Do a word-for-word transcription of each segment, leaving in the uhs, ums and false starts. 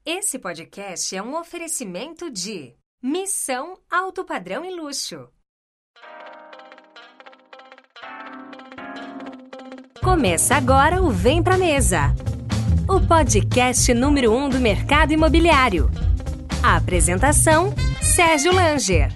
Esse podcast é um oferecimento de Missão Alto Padrão e Luxo. Começa agora o Vem Pra Mesa, o podcast número um do mercado imobiliário. A apresentação, Sérgio Langer.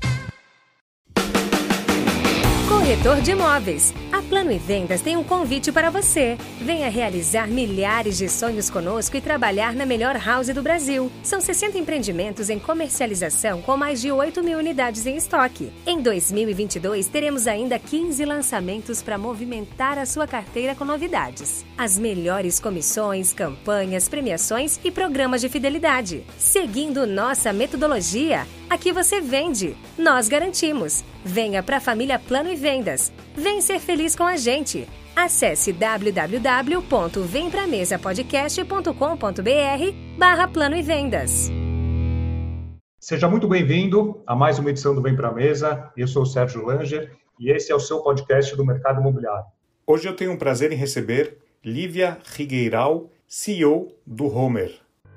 Corretor de imóveis. A Plano e Vendas tem um convite para você. Venha realizar milhares de sonhos conosco e trabalhar na melhor house do Brasil. São sessenta empreendimentos em comercialização com mais de oito mil unidades em estoque. Em dois mil e vinte e dois, teremos ainda quinze lançamentos para movimentar a sua carteira com novidades. As melhores comissões, campanhas, premiações e programas de fidelidade. Seguindo nossa metodologia, aqui você vende, nós garantimos. Venha para a família Plano e Vendas. Vem ser feliz com a gente. Acesse w w w ponto vem pra mesa podcast ponto com ponto b r barra Plano e Vendas. Seja muito bem-vindo a mais uma edição do Vem Pra Mesa. Eu sou o Sérgio Langer e esse é o seu podcast do mercado imobiliário. Hoje eu tenho o prazer em receber Lívia Rigueiral, C E O do Homer.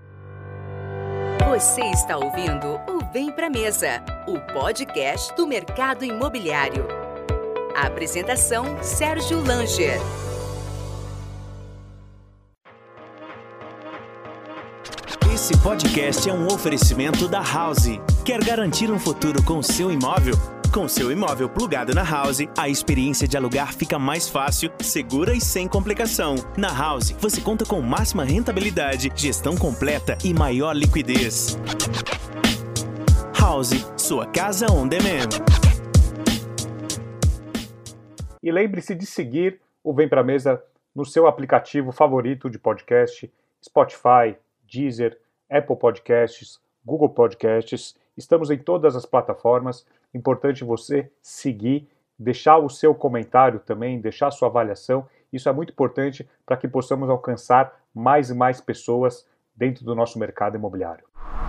Você está ouvindo o Vem Pra Mesa, o podcast do mercado imobiliário. A apresentação, Sérgio Langer. Esse podcast é um oferecimento da House. Quer garantir um futuro com seu imóvel? Com seu imóvel plugado na House, a experiência de alugar fica mais fácil, segura e sem complicação. Na House, você conta com máxima rentabilidade, gestão completa e maior liquidez. House, sua casa on demand. E lembre-se de seguir o Vem Pra Mesa no seu aplicativo favorito de podcast, Spotify, Deezer, Apple Podcasts, Google Podcasts. Estamos em todas as plataformas. Importante você seguir, deixar o seu comentário também, deixar a sua avaliação. Isso é muito importante para que possamos alcançar mais e mais pessoas dentro do nosso mercado imobiliário.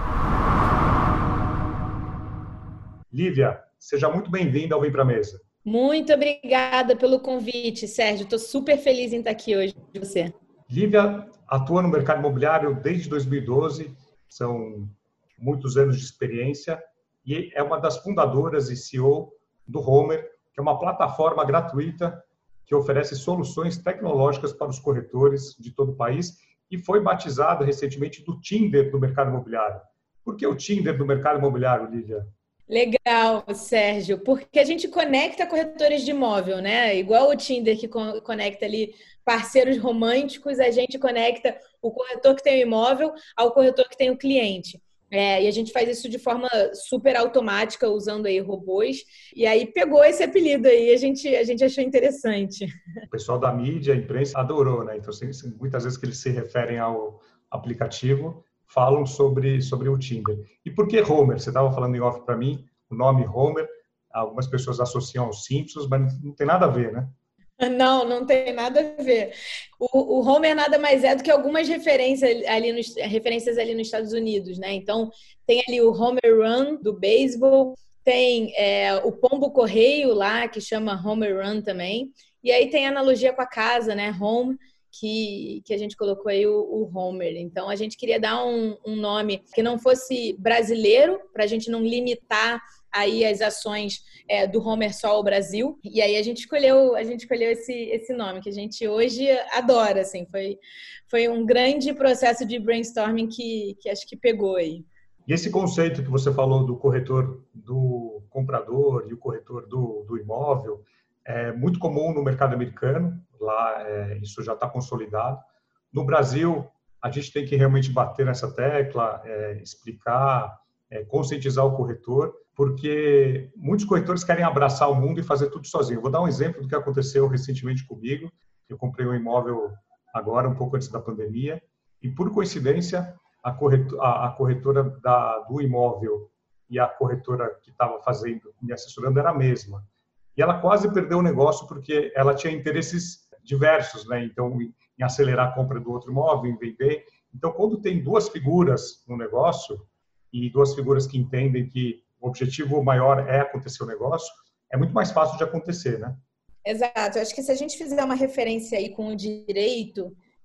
Lívia, seja muito bem-vinda ao Vem Pra Mesa. Muito obrigada pelo convite, Sérgio. Estou super feliz em estar aqui hoje com você. Lívia atua no mercado imobiliário desde dois mil e doze, são muitos anos de experiência, e é uma das fundadoras e C E O do Homer, que é uma plataforma gratuita que oferece soluções tecnológicas para os corretores de todo o país e foi batizada recentemente do Tinder do mercado imobiliário. Por que o Tinder do mercado imobiliário, Lívia? Legal, Sérgio, porque a gente conecta corretores de imóvel, né? Igual o Tinder que conecta ali parceiros românticos, a gente conecta o corretor que tem o imóvel ao corretor que tem o cliente. É, e a gente faz isso de forma super automática, usando aí robôs. E aí pegou esse apelido aí, a gente, a gente achou interessante. O pessoal da mídia, a imprensa, adorou, né? Então, muitas vezes que eles se referem ao aplicativo, falam sobre, sobre o Tinder. E por que Homer? Você estava falando em off para mim, o nome Homer, algumas pessoas associam aos Simpsons, mas não tem nada a ver, né? Não, não tem nada a ver. O, o Homer nada mais é do que algumas referências ali, nos, referências ali nos Estados Unidos, né? Então, tem ali o Homer Run do beisebol, tem é, o pombo correio lá, que chama Homer Run também, e aí tem a analogia com a casa, né? Home, que, que a gente colocou aí o, o Homer. Então, a gente queria dar um, um nome que não fosse brasileiro, para a gente não limitar aí as ações é, do Homer só ao Brasil. E aí a gente escolheu, a gente escolheu esse, esse nome, que a gente hoje adora, assim. Foi, foi um grande processo de brainstorming que, que acho que pegou aí. E esse conceito que você falou do corretor do comprador e o corretor do, do imóvel é muito comum no mercado americano. Lá é, isso já está consolidado. No Brasil, a gente tem que realmente bater nessa tecla, é, explicar, é, conscientizar o corretor, porque muitos corretores querem abraçar o mundo e fazer tudo sozinho. Eu vou dar um exemplo do que aconteceu recentemente comigo. Eu comprei um imóvel agora, um pouco antes da pandemia, e por coincidência, a corretora, a corretora da, do imóvel e a corretora que estava fazendo, me assessorando, era a mesma. E ela quase perdeu o negócio porque ela tinha interesses diversos, né? Então, em acelerar a compra do outro imóvel, em vender. Então, quando tem duas figuras no negócio e duas figuras que entendem que o objetivo maior é acontecer o negócio, é muito mais fácil de acontecer, né? Exato. Eu acho que se a gente fizer uma referência aí com o direito,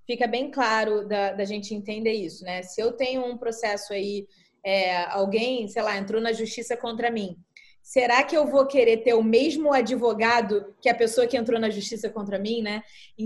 fica bem claro da, da gente entender isso, né? Se eu tenho um processo aí, é, alguém, sei lá, entrou na justiça contra mim, será que eu vou querer ter o mesmo advogado que a pessoa que entrou na justiça contra mim, né?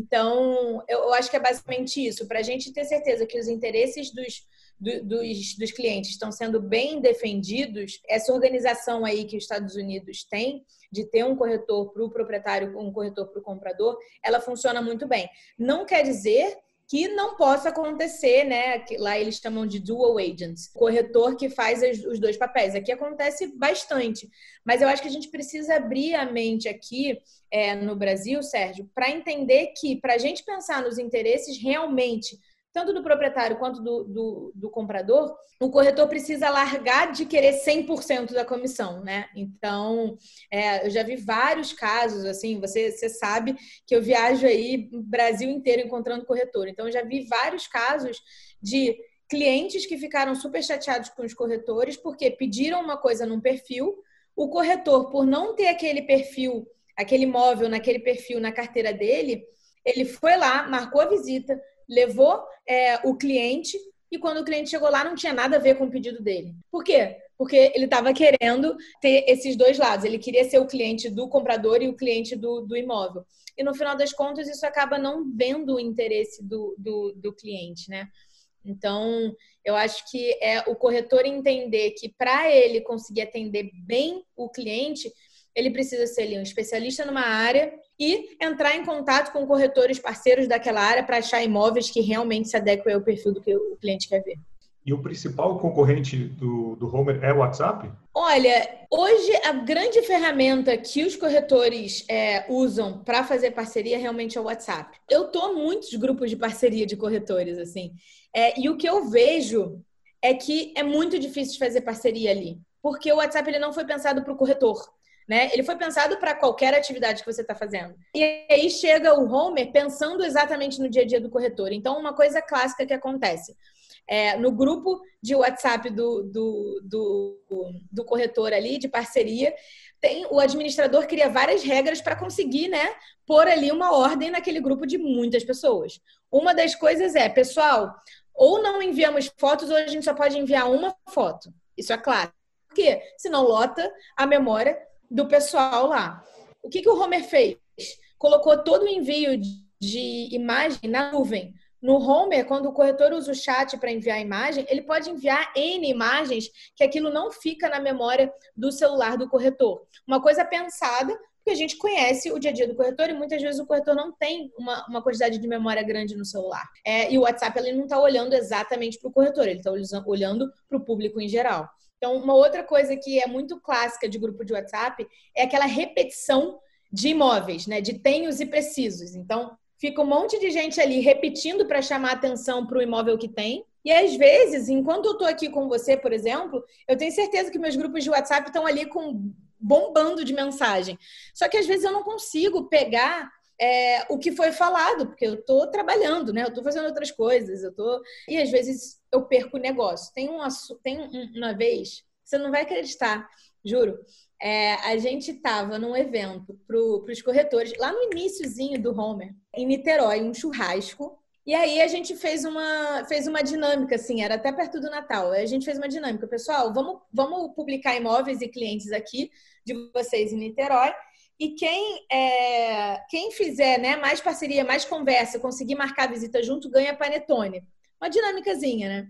Então, eu, eu acho que é basicamente isso. Para a gente ter certeza que os interesses dos, do, dos, dos clientes estão sendo bem defendidos, essa organização aí que os Estados Unidos têm, de ter um corretor para o proprietário, um corretor para o comprador, ela funciona muito bem. Não quer dizer que não possa acontecer, né? Lá eles chamam de dual agents, corretor que faz os dois papéis. Aqui acontece bastante, mas eu acho que a gente precisa abrir a mente aqui é, no Brasil, Sérgio, para entender que, para a gente pensar nos interesses realmente, tanto do proprietário quanto do, do, do comprador, o corretor precisa largar de querer cem por cento da comissão, né? Então, é, eu já vi vários casos, assim, você, você sabe que eu viajo aí o Brasil inteiro encontrando corretor. Então, eu já vi vários casos de clientes que ficaram super chateados com os corretores porque pediram uma coisa num perfil, o corretor, por não ter aquele perfil, aquele imóvel naquele perfil na carteira dele, ele foi lá, marcou a visita, levou é, o cliente e quando o cliente chegou lá não tinha nada a ver com o pedido dele. Por quê? Porque ele estava querendo ter esses dois lados. Ele queria ser o cliente do comprador e o cliente do, do imóvel. E no final das contas isso acaba não vendo o interesse do, do, do cliente, né? Então, eu acho que é o corretor entender que para ele conseguir atender bem o cliente, ele precisa ser ali, um especialista numa área e entrar em contato com corretores parceiros daquela área para achar imóveis que realmente se adequem ao perfil do que o cliente quer ver. E o principal concorrente do, do Homer é o WhatsApp? Olha, hoje a grande ferramenta que os corretores é, usam para fazer parceria realmente é o WhatsApp. Eu estou em muitos grupos de parceria de corretores, assim, é, e o que eu vejo é que é muito difícil de fazer parceria ali, porque o WhatsApp ele não foi pensado para o corretor. Né? Ele foi pensado para qualquer atividade que você está fazendo. E aí chega o Homer pensando exatamente no dia a dia do corretor. Então, uma coisa clássica que acontece. É, no grupo de WhatsApp do, do, do, do corretor ali, de parceria, tem, o administrador cria várias regras para conseguir, né, pôr ali uma ordem naquele grupo de muitas pessoas. Uma das coisas é, pessoal, ou não enviamos fotos ou a gente só pode enviar uma foto. Isso é claro. Por quê? Senão lota a memória do pessoal lá. O que, que o Homer fez? Colocou todo o envio de, de imagem na nuvem. No Homer, quando o corretor usa o chat para enviar imagem, ele pode enviar N imagens que aquilo não fica na memória do celular do corretor. Uma coisa pensada, porque a gente conhece o dia a dia do corretor e muitas vezes o corretor não tem uma, uma quantidade de memória grande no celular. É, e o WhatsApp ele não está olhando exatamente para o corretor, ele está olhando para o público em geral. Então, uma outra coisa que é muito clássica de grupo de WhatsApp é aquela repetição de imóveis, né? De tenhos e precisos. Então, fica um monte de gente ali repetindo para chamar atenção para o imóvel que tem. E, às vezes, enquanto eu estou aqui com você, por exemplo, eu tenho certeza que meus grupos de WhatsApp estão ali com bombando de mensagem. Só que, às vezes, eu não consigo pegar é, o que foi falado, porque eu estou trabalhando, né? Eu estou fazendo outras coisas. Eu tô... E, às vezes, eu perco o negócio. Tem, um, tem uma vez, você não vai acreditar, juro, é, a gente estava num evento para os corretores, lá no iniciozinho do Homer, em Niterói, um churrasco, e aí a gente fez uma, fez uma dinâmica, assim, era até perto do Natal, a gente fez uma dinâmica, pessoal, vamos, vamos publicar imóveis e clientes aqui de vocês em Niterói, e quem, é, quem fizer né, mais parceria, mais conversa, conseguir marcar a visita junto, ganha panetone. Uma dinâmicazinha, né?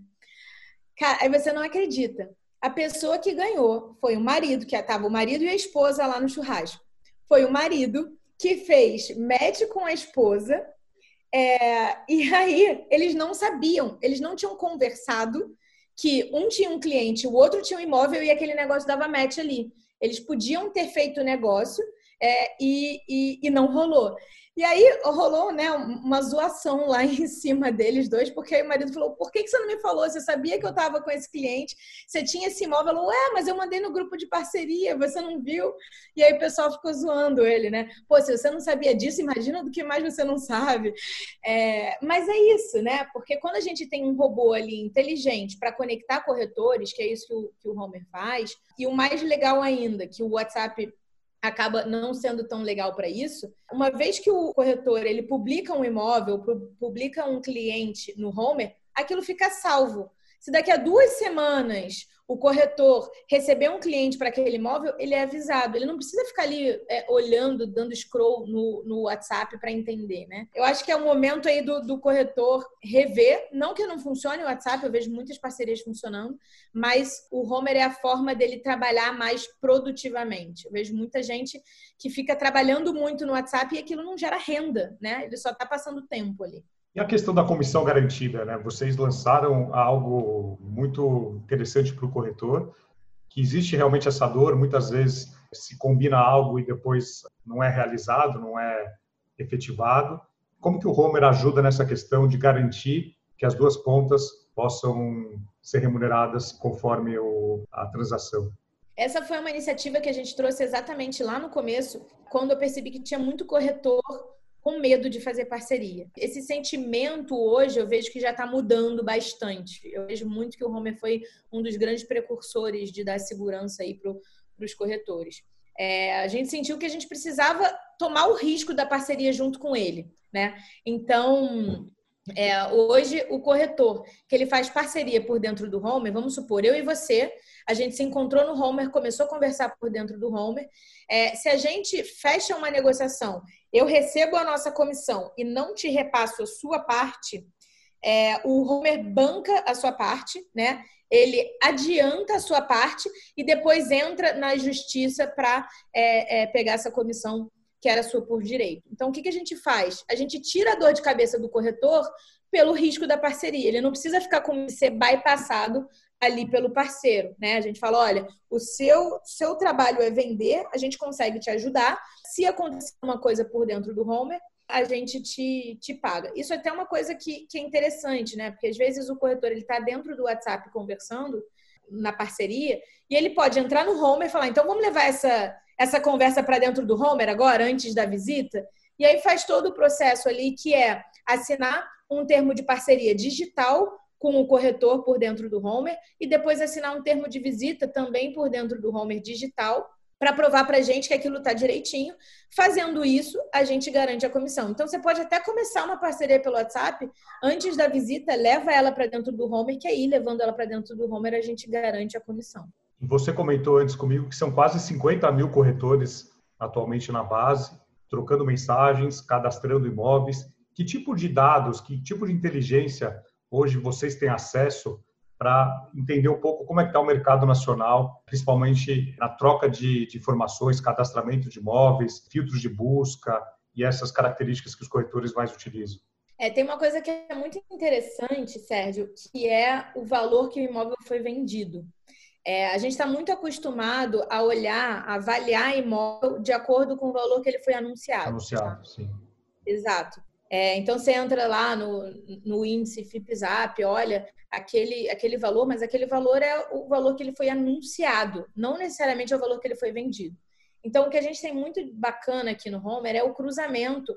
Cara, aí você não acredita. A pessoa que ganhou foi o marido, que estava o marido e a esposa lá no churrasco. Foi o marido que fez match com a esposa. É, e aí, eles não sabiam, eles não tinham conversado que um tinha um cliente, o outro tinha um imóvel e aquele negócio dava match ali. Eles podiam ter feito o negócio é, e, e, e não rolou. E aí rolou né, uma zoação lá em cima deles dois, porque aí o marido falou, por que você não me falou? Você sabia que eu estava com esse cliente? Você tinha esse imóvel? Falou, ué, mas eu mandei no grupo de parceria, você não viu? E aí o pessoal ficou zoando ele, né? Pô, se você não sabia disso, imagina do que mais você não sabe. É, mas é isso, né? Porque quando a gente tem um robô ali inteligente para conectar corretores, que é isso que o, que o Homer faz, e o mais legal ainda, que o WhatsApp acaba não sendo tão legal para isso. Uma vez que o corretor ele publica um imóvel, publica um cliente no Homer, aquilo fica salvo. Se daqui a duas semanas o corretor receber um cliente para aquele imóvel, ele é avisado. Ele não precisa ficar ali é, olhando, dando scroll no, no WhatsApp para entender, né? Eu acho que é o momento aí do, do corretor rever. Não que não funcione o WhatsApp, eu vejo muitas parcerias funcionando, mas o Homer é a forma dele trabalhar mais produtivamente. Eu vejo muita gente que fica trabalhando muito no WhatsApp e aquilo não gera renda, né? Ele só está passando tempo ali. E a questão da comissão garantida, né? Vocês lançaram algo muito interessante para o corretor, que existe realmente essa dor, muitas vezes se combina algo e depois não é realizado, não é efetivado. Como que o Homer ajuda nessa questão de garantir que as duas pontas possam ser remuneradas conforme o, a transação? Essa foi uma iniciativa que a gente trouxe exatamente lá no começo, quando eu percebi que tinha muito corretor com medo de fazer parceria. Esse sentimento hoje eu vejo que já está mudando bastante. Eu vejo muito que o Homer foi um dos grandes precursores de dar segurança aí para os corretores. É, a gente sentiu que a gente precisava tomar o risco da parceria junto com ele, né? Então, é, hoje o corretor que ele faz parceria por dentro do Homer, vamos supor, eu e você, a gente se encontrou no Homer, começou a conversar por dentro do Homer. É, se a gente fecha uma negociação, eu recebo a nossa comissão e não te repasso a sua parte, é, o Homer banca a sua parte, né? Ele adianta a sua parte e depois entra na justiça para é, é, pegar essa comissão que era sua por direito. Então, o que, que a gente faz? A gente tira a dor de cabeça do corretor pelo risco da parceria. Ele não precisa ficar com ser bypassado ali pelo parceiro, né? A gente fala, olha, o seu, seu trabalho é vender, a gente consegue te ajudar. Se acontecer uma coisa por dentro do Homer, a gente te, te paga. Isso é até uma coisa que, que é interessante, né? Porque às vezes o corretor ele está dentro do WhatsApp conversando na parceria e ele pode entrar no Homer e falar, então vamos levar essa, essa conversa para dentro do Homer agora, antes da visita? E aí faz todo o processo ali que é assinar um termo de parceria digital com o corretor por dentro do Homer e depois assinar um termo de visita também por dentro do Homer digital para provar para a gente que aquilo está direitinho. Fazendo isso, a gente garante a comissão. Então, você pode até começar uma parceria pelo WhatsApp, antes da visita, leva ela para dentro do Homer, que aí, levando ela para dentro do Homer, a gente garante a comissão. Você comentou antes comigo que são quase cinquenta mil corretores atualmente na base, trocando mensagens, cadastrando imóveis. Que tipo de dados, que tipo de inteligência hoje vocês têm acesso para entender um pouco como é que está o mercado nacional, principalmente na troca de, de informações, cadastramento de imóveis, filtros de busca e essas características que os corretores mais utilizam? É, tem uma coisa que é muito interessante, Sérgio, que é o valor que o imóvel foi vendido. É, a gente está muito acostumado a olhar, a avaliar imóvel de acordo com o valor que ele foi anunciado. Anunciado, tá? sim. Exato. É, então, você entra lá no, no índice FIPZAP, olha aquele, aquele valor, mas aquele valor é o valor que ele foi anunciado, não necessariamente é o valor que ele foi vendido. Então, o que a gente tem muito bacana aqui no Homer é o cruzamento,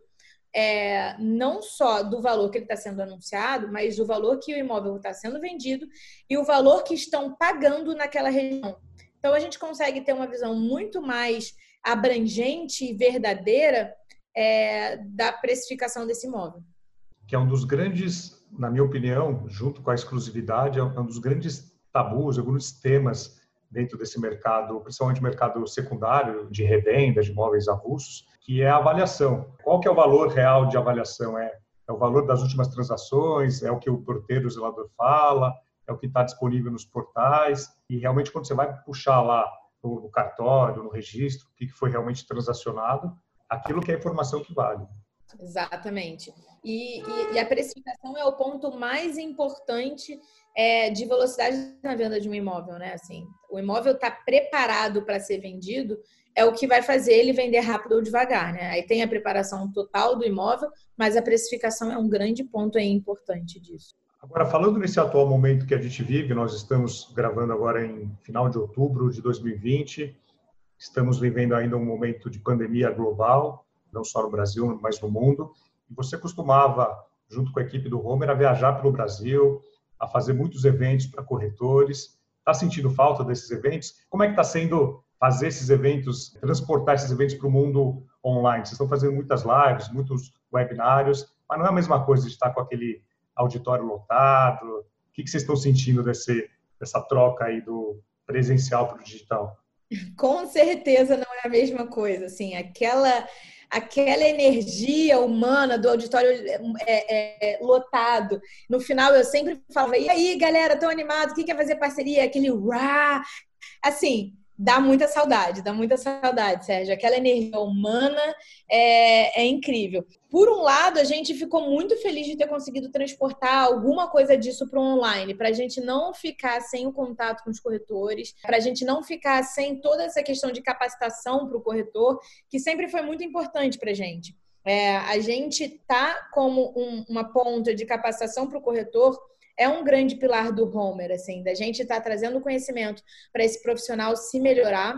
é, não só do valor que ele está sendo anunciado, mas do valor que o imóvel está sendo vendido e o valor que estão pagando naquela região. Então, a gente consegue ter uma visão muito mais abrangente e verdadeira É, da precificação desse imóvel. Que é um dos grandes, na minha opinião, junto com a exclusividade, é um dos grandes tabus, alguns temas dentro desse mercado, principalmente o mercado secundário, de revenda, de imóveis avulsos, que é a avaliação. Qual que é o valor real de avaliação? É, é o valor das últimas transações? É o que o porteiro, o zelador fala? É o que está disponível nos portais? E realmente, quando você vai puxar lá no, no cartório, no registro, o que foi realmente transacionado, aquilo que é a informação que vale. Exatamente. E, e, e a precificação é o ponto mais importante é, de velocidade na venda de um imóvel, né? Assim, o imóvel está preparado para ser vendido, é o que vai fazer ele vender rápido ou devagar, né? Aí tem a preparação total do imóvel, mas a precificação é um grande ponto aí importante disso. Agora, falando nesse atual momento que a gente vive, nós estamos gravando agora em final de outubro de dois mil e vinte, estamos vivendo ainda um momento de pandemia global, não só no Brasil, mas no mundo. E você costumava, junto com a equipe do Homer, a viajar pelo Brasil, a fazer muitos eventos para corretores. Está sentindo falta desses eventos? Como é que está sendo fazer esses eventos, transportar esses eventos para o mundo online? Vocês estão fazendo muitas lives, muitos webinários, mas não é a mesma coisa de estar com aquele auditório lotado. O que vocês estão sentindo desse, dessa troca aí do presencial para o digital? Com certeza não é a mesma coisa, assim, aquela, aquela energia humana do auditório é, é, lotado. No final eu sempre falava, e aí galera, tão animado, quem quer fazer parceria? Aquele uá, assim, dá muita saudade, dá muita saudade, Sérgio. Aquela energia humana é, é incrível. Por um lado, a gente ficou muito feliz de ter conseguido transportar alguma coisa disso para o online, para a gente não ficar sem o contato com os corretores, para a gente não ficar sem toda essa questão de capacitação para o corretor, que sempre foi muito importante para a gente. É, a gente tá como um, uma ponta de capacitação para o corretor, é um grande pilar do Homer, assim, da gente estar tá trazendo conhecimento para esse profissional se melhorar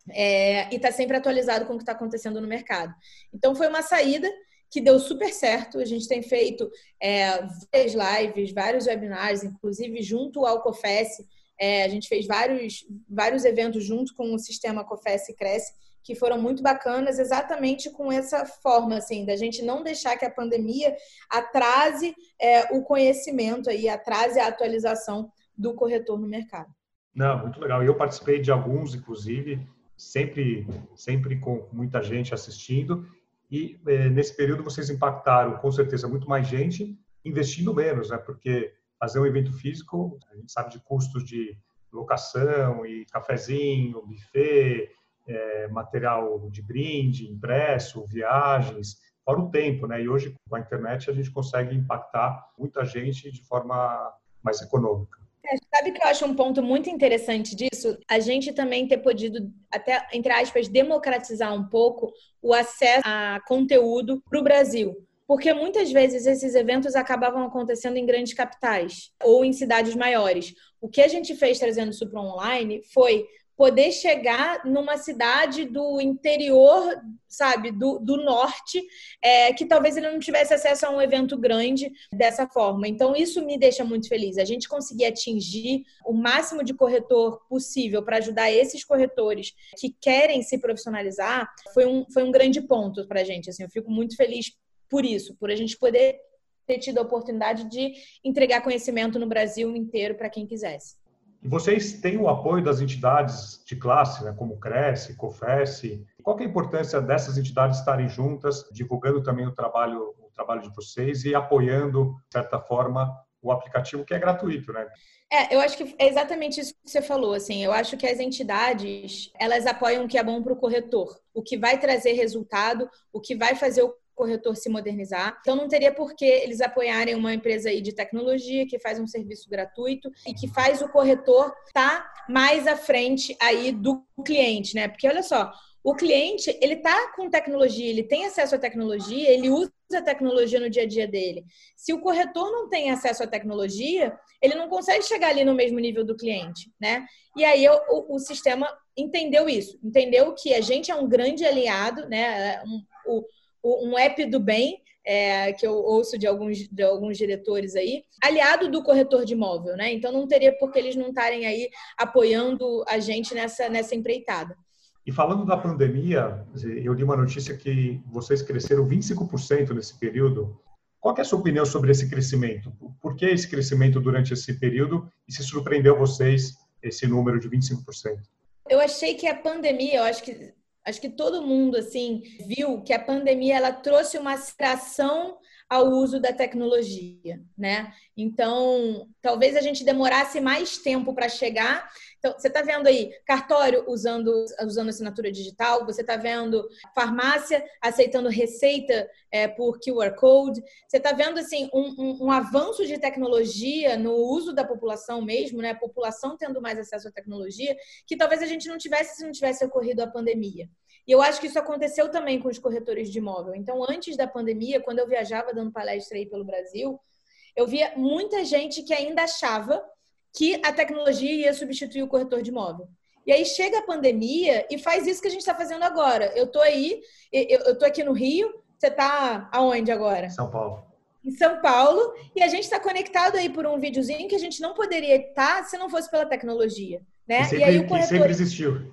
é, e estar tá sempre atualizado com o que está acontecendo no mercado. Então, foi uma saída que deu super certo. A gente tem feito é, várias lives, vários webinars, inclusive junto ao COFES. É, a gente fez vários, vários eventos junto com o sistema COFES Cresce, que foram muito bacanas, exatamente com essa forma, assim, da gente não deixar que a pandemia atrase é, o conhecimento aí, atrase a atualização do corretor no mercado. Não, muito legal. Eu participei de alguns, inclusive, sempre, sempre com muita gente assistindo, e é, nesse período vocês impactaram, com certeza, muito mais gente, investindo menos, né? Porque fazer um evento físico, a gente sabe de custos de locação e cafezinho, buffet, É, material de brinde, impresso, viagens, fora o tempo, né? E hoje, com a internet, a gente consegue impactar muita gente de forma mais econômica. É, sabe que eu acho um ponto muito interessante disso? A gente também ter podido, até, entre aspas, democratizar um pouco o acesso a conteúdo para o Brasil. Porque muitas vezes esses eventos acabavam acontecendo em grandes capitais ou em cidades maiores. O que a gente fez trazendo isso para o online foi poder chegar numa cidade do interior, sabe, do, do norte, é, que talvez ele não tivesse acesso a um evento grande dessa forma. Então, isso me deixa muito feliz. A gente conseguir atingir o máximo de corretor possível para ajudar esses corretores que querem se profissionalizar foi um, foi um grande ponto para a gente. Assim, eu fico muito feliz por isso, por a gente poder ter tido a oportunidade de entregar conhecimento no Brasil inteiro para quem quisesse. E vocês têm o apoio das entidades de classe, né, como Cresce, COFES. Qual que é a importância dessas entidades estarem juntas, divulgando também o trabalho, o trabalho de vocês e apoiando, de certa forma, o aplicativo que é gratuito, né? É, eu acho que é exatamente isso que você falou, assim, eu acho que as entidades, elas apoiam o que é bom para o corretor, o que vai trazer resultado, o que vai fazer o corretor se modernizar. Então, não teria por que eles apoiarem uma empresa aí de tecnologia que faz um serviço gratuito e que faz o corretor estar mais à frente aí do cliente, né? Porque, olha só, o cliente, ele tá com tecnologia, ele tem acesso à tecnologia, ele usa a tecnologia no dia a dia dele. Se o corretor não tem acesso à tecnologia, ele não consegue chegar ali no mesmo nível do cliente, né? E aí o, o sistema entendeu isso, entendeu que a gente é um grande aliado, né? Um, o, um app do bem, é, que eu ouço de alguns, de alguns diretores aí, aliado do corretor de imóvel, né? Então, não teria por que eles não estarem aí apoiando a gente nessa, nessa empreitada. E falando da pandemia, eu li uma notícia que vocês cresceram vinte e cinco por cento nesse período. Qual que é a sua opinião sobre esse crescimento? Por que esse crescimento durante esse período e se surpreendeu vocês esse número de vinte e cinco por cento? Eu achei que a pandemia, eu acho que Acho que todo mundo, assim, viu que a pandemia, ela trouxe uma atração ao uso da tecnologia, né? Então, talvez a gente demorasse mais tempo para chegar. Então, você está vendo aí cartório usando, usando assinatura digital, você está vendo farmácia aceitando receita é, por Q R Code, você está vendo assim, um, um, um avanço de tecnologia no uso da população mesmo, né? A população tendo mais acesso à tecnologia, que talvez a gente não tivesse se não tivesse ocorrido a pandemia. E eu acho que isso aconteceu também com os corretores de imóvel. Então, antes da pandemia, quando eu viajava dando palestra aí pelo Brasil, eu via muita gente que ainda achava que a tecnologia ia substituir o corretor de imóvel. E aí chega a pandemia e faz isso que a gente está fazendo agora. Eu estou aí, eu estou aqui no Rio, você está aonde agora? São Paulo. Em São Paulo, e a gente está conectado aí por um videozinho que a gente não poderia estar se não fosse pela tecnologia, né? Que sempre, e aí o corretor... que sempre existiu.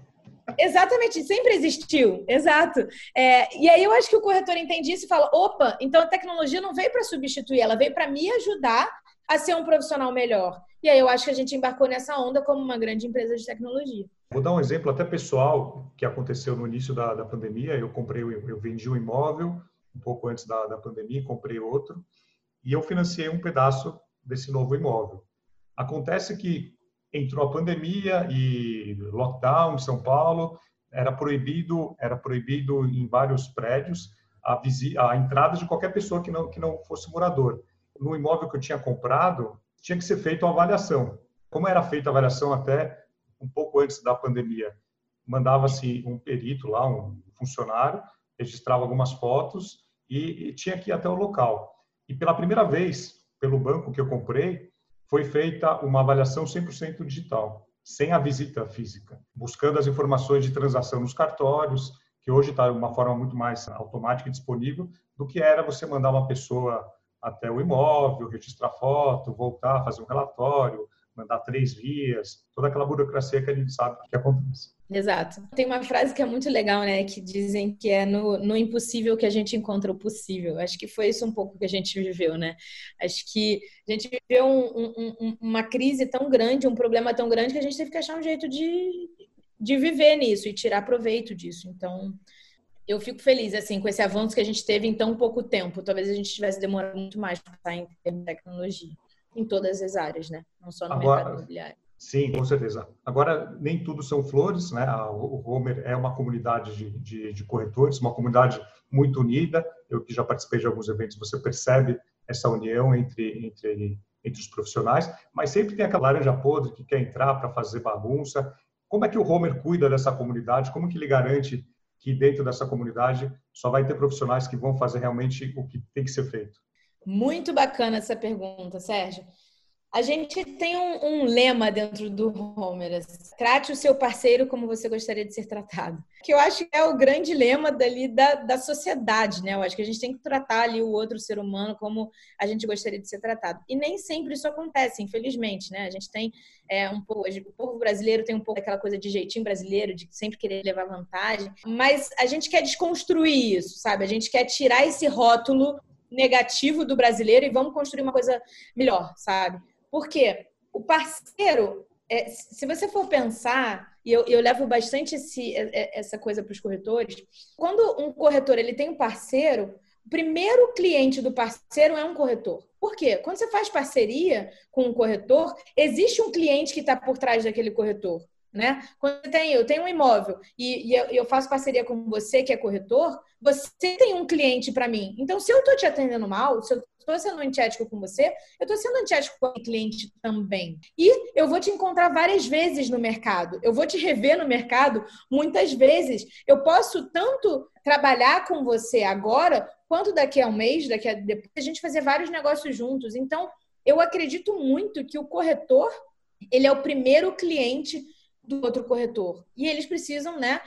Exatamente, sempre existiu, exato. É, e aí eu acho que o corretor entende isso e fala, opa, então a tecnologia não veio para substituir, ela veio para me ajudar a ser um profissional melhor. E aí eu acho que a gente embarcou nessa onda como uma grande empresa de tecnologia. Vou dar um exemplo até pessoal que aconteceu no início da, da pandemia. Eu comprei, eu vendi um imóvel um pouco antes da, da pandemia, comprei outro e eu financiei um pedaço desse novo imóvel. Acontece que entrou a pandemia e lockdown em São Paulo, era proibido, era proibido em vários prédios a, visi, a entrada de qualquer pessoa que não, que não fosse morador. No imóvel que eu tinha comprado, tinha que ser feita uma avaliação. Como era feita a avaliação até um pouco antes da pandemia? Mandava-se um perito lá, um funcionário, registrava algumas fotos e, e tinha que ir até o local. E pela primeira vez, pelo banco que eu comprei, foi feita uma avaliação cem por cento digital, sem a visita física, buscando as informações de transação nos cartórios, que hoje está de uma forma muito mais automática e disponível do que era você mandar uma pessoa até o imóvel, registrar foto, voltar, fazer um relatório, mandar três vias, toda aquela burocracia que a gente sabe que acontece. Exato. Tem uma frase que é muito legal, né? Que dizem que é no, no impossível que a gente encontra o possível. Acho que foi isso um pouco que a gente viveu, né? Acho que a gente viveu um, um, uma crise tão grande, um problema tão grande que a gente teve que achar um jeito de, de viver nisso e tirar proveito disso. Então, eu fico feliz, assim, com esse avanço que a gente teve em tão pouco tempo. Talvez a gente tivesse demorado muito mais para estar em termos de tecnologia. Em todas as áreas, né? Não só no Agora, mercado imobiliário. Sim, com certeza. Agora, nem tudo são flores, né? O Homer é uma comunidade de, de, de corretores, uma comunidade muito unida. Eu que já participei de alguns eventos, você percebe essa união entre, entre, entre os profissionais, mas sempre tem aquela laranja podre que quer entrar para fazer bagunça. Como é que o Homer cuida dessa comunidade? Como que ele garante que dentro dessa comunidade só vai ter profissionais que vão fazer realmente o que tem que ser feito? Muito bacana essa pergunta, Sérgio. A gente tem um, um lema dentro do Homer, assim, trate o seu parceiro como você gostaria de ser tratado. Que eu acho que é o grande lema dali da, da sociedade, né? Eu acho que a gente tem que tratar ali o outro ser humano como a gente gostaria de ser tratado. E nem sempre isso acontece, infelizmente, né? A gente tem é, um pouco, o povo brasileiro tem um pouco aquela coisa de jeitinho brasileiro, de sempre querer levar vantagem, mas a gente quer desconstruir isso, sabe? A gente quer tirar esse rótulo negativo do brasileiro e vamos construir uma coisa melhor, sabe? Porque o parceiro, é, se você for pensar, e eu, eu levo bastante esse, essa coisa para os corretores, quando um corretor ele tem um parceiro, o primeiro cliente do parceiro é um corretor. Por quê? Quando você faz parceria com um corretor, existe um cliente que está por trás daquele corretor. Né? Quando eu tenho, eu tenho um imóvel e, e eu, eu faço parceria com você que é corretor, você tem um cliente para mim. Então, se eu estou te atendendo mal, se eu estou sendo antiético com você, eu estou sendo antiético com o cliente também. E eu vou te encontrar várias vezes no mercado. Eu vou te rever no mercado muitas vezes. Eu posso tanto trabalhar com você agora, quanto daqui a um mês, daqui a depois, a gente fazer vários negócios juntos. Então, eu acredito muito que o corretor, ele é o primeiro cliente do outro corretor. E eles precisam, né,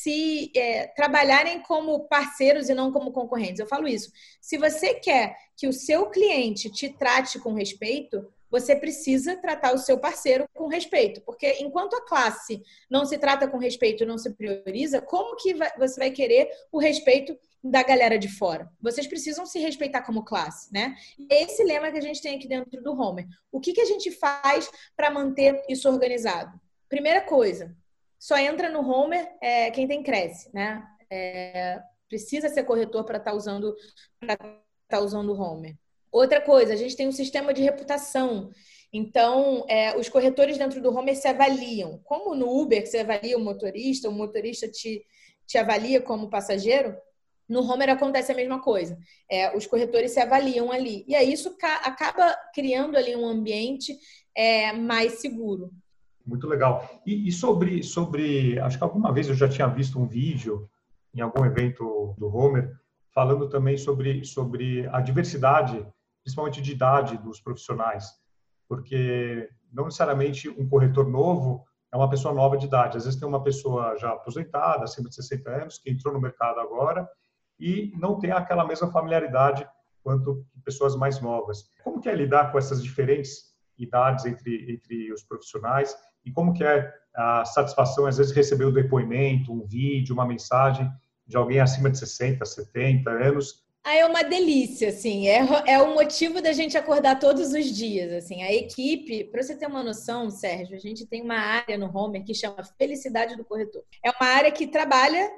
se é, trabalharem como parceiros e não como concorrentes. Eu falo isso. Se você quer que o seu cliente te trate com respeito, você precisa tratar o seu parceiro com respeito. Porque enquanto a classe não se trata com respeito e não se prioriza, como que vai, você vai querer o respeito da galera de fora? Vocês precisam se respeitar como classe, né? E esse lema que a gente tem aqui dentro do Homer. O que, que a gente faz para manter isso organizado? Primeira coisa, só entra no Homer é, quem tem Cresce, né? É, precisa ser corretor para estar tá usando, para tá usando o Homer. Outra coisa, a gente tem um sistema de reputação. Então, é, os corretores dentro do Homer se avaliam. Como no Uber, que você avalia o motorista, o motorista te, te avalia como passageiro, no Homer acontece a mesma coisa. É, os corretores se avaliam ali. E aí isso ca- acaba criando ali um ambiente é, mais seguro. Muito legal. E, e sobre, sobre, acho que alguma vez eu já tinha visto um vídeo em algum evento do Homer falando também sobre, sobre a diversidade, principalmente de idade dos profissionais, porque não necessariamente um corretor novo é uma pessoa nova de idade. Às vezes tem uma pessoa já aposentada, acima de sessenta anos, que entrou no mercado agora e não tem aquela mesma familiaridade quanto pessoas mais novas. Como que é lidar com essas diferentes idades entre, entre os profissionais E como que é a satisfação, às vezes, receber um depoimento, um vídeo, uma mensagem de alguém acima de sessenta, setenta anos? Ah, é uma delícia, assim, é, é o motivo da gente acordar todos os dias, assim, a equipe, para você ter uma noção, Sérgio, a gente tem uma área no Homer que chama Felicidade do Corretor. É uma área que trabalha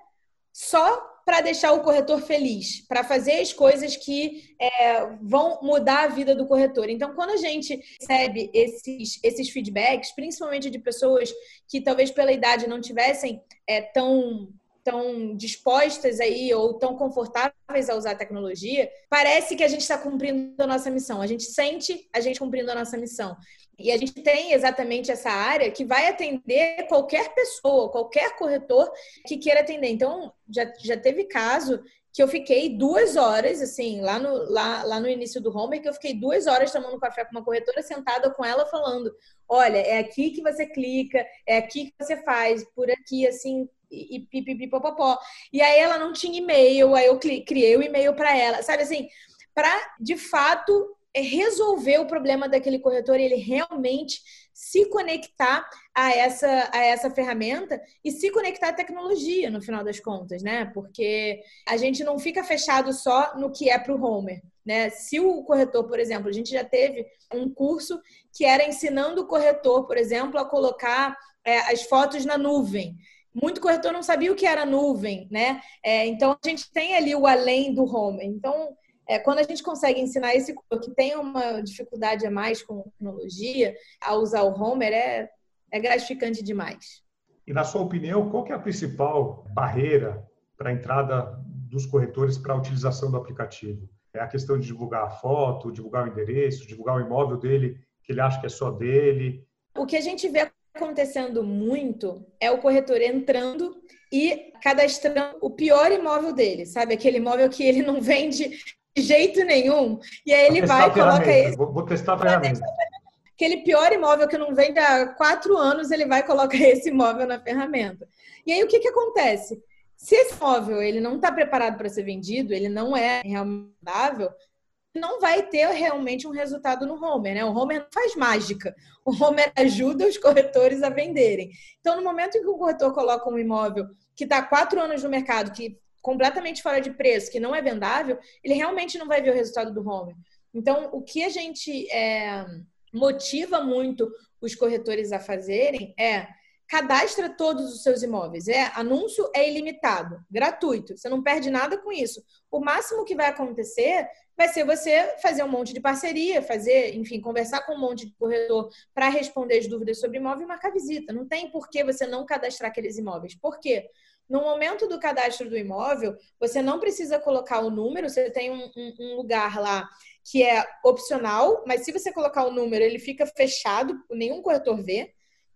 só para deixar o corretor feliz, para fazer as coisas que é, vão mudar a vida do corretor. Então, quando a gente recebe esses, esses feedbacks, principalmente de pessoas que talvez pela idade não tivessem é, tão... tão dispostas aí ou tão confortáveis a usar a tecnologia, parece que a gente está cumprindo a nossa missão. A gente sente a gente cumprindo a nossa missão. E a gente tem exatamente essa área que vai atender qualquer pessoa, qualquer corretor que queira atender. Então, já, já teve caso que eu fiquei duas horas, assim, lá no, lá, lá no início do Homer, que eu fiquei duas horas tomando café com uma corretora, sentada com ela falando, olha, é aqui que você clica, é aqui que você faz, por aqui, assim, e pipipipopopó. E aí ela não tinha e-mail, aí eu criei o e-mail para ela, sabe assim, para, de fato, resolver o problema daquele corretor e ele realmente se conectar a essa, a essa ferramenta e se conectar à tecnologia, no final das contas, né? Porque a gente não fica fechado só no que é para o Homer, né? Se o corretor, por exemplo, a gente já teve um curso que era ensinando o corretor, por exemplo, a colocar é, as fotos na nuvem. Muito corretor não sabia o que era nuvem, né? É, então, a gente tem ali o além do Homer. Então, é, quando a gente consegue ensinar esse corretor que tem uma dificuldade a mais com tecnologia, a usar o Homer, é, é gratificante demais. E, na sua opinião, qual que é a principal barreira para a entrada dos corretores para a utilização do aplicativo? É a questão de divulgar a foto, divulgar o endereço, divulgar o imóvel dele, que ele acha que é só dele? O que a gente vê acontecendo muito é o corretor entrando e cadastrando o pior imóvel dele, sabe? Aquele imóvel que ele não vende de jeito nenhum. E aí ele vai e coloca esse... Vou, vou testar a ferramenta. Aquele pior imóvel que não vende há quatro anos, ele vai e coloca esse imóvel na ferramenta. E aí o que que acontece? Se esse imóvel ele não está preparado para ser vendido, ele não é realmente vendável, não vai ter realmente um resultado no Homer, né? O Homer não faz mágica. O Homer ajuda os corretores a venderem. Então, no momento em que o corretor coloca um imóvel que está há quatro anos no mercado, que completamente fora de preço, que não é vendável, ele realmente não vai ver o resultado do Homer. Então, o que a gente é, motiva muito os corretores a fazerem é cadastra todos os seus imóveis. É, anúncio é ilimitado, gratuito. Você não perde nada com isso. O máximo que vai acontecer vai ser você fazer um monte de parceria, fazer, enfim, conversar com um monte de corretor para responder as dúvidas sobre imóvel e marcar visita. Não tem por que você não cadastrar aqueles imóveis. Por quê? No momento do cadastro do imóvel, você não precisa colocar o número, você tem um, um, um lugar lá que é opcional, mas se você colocar o número, ele fica fechado, nenhum corretor vê.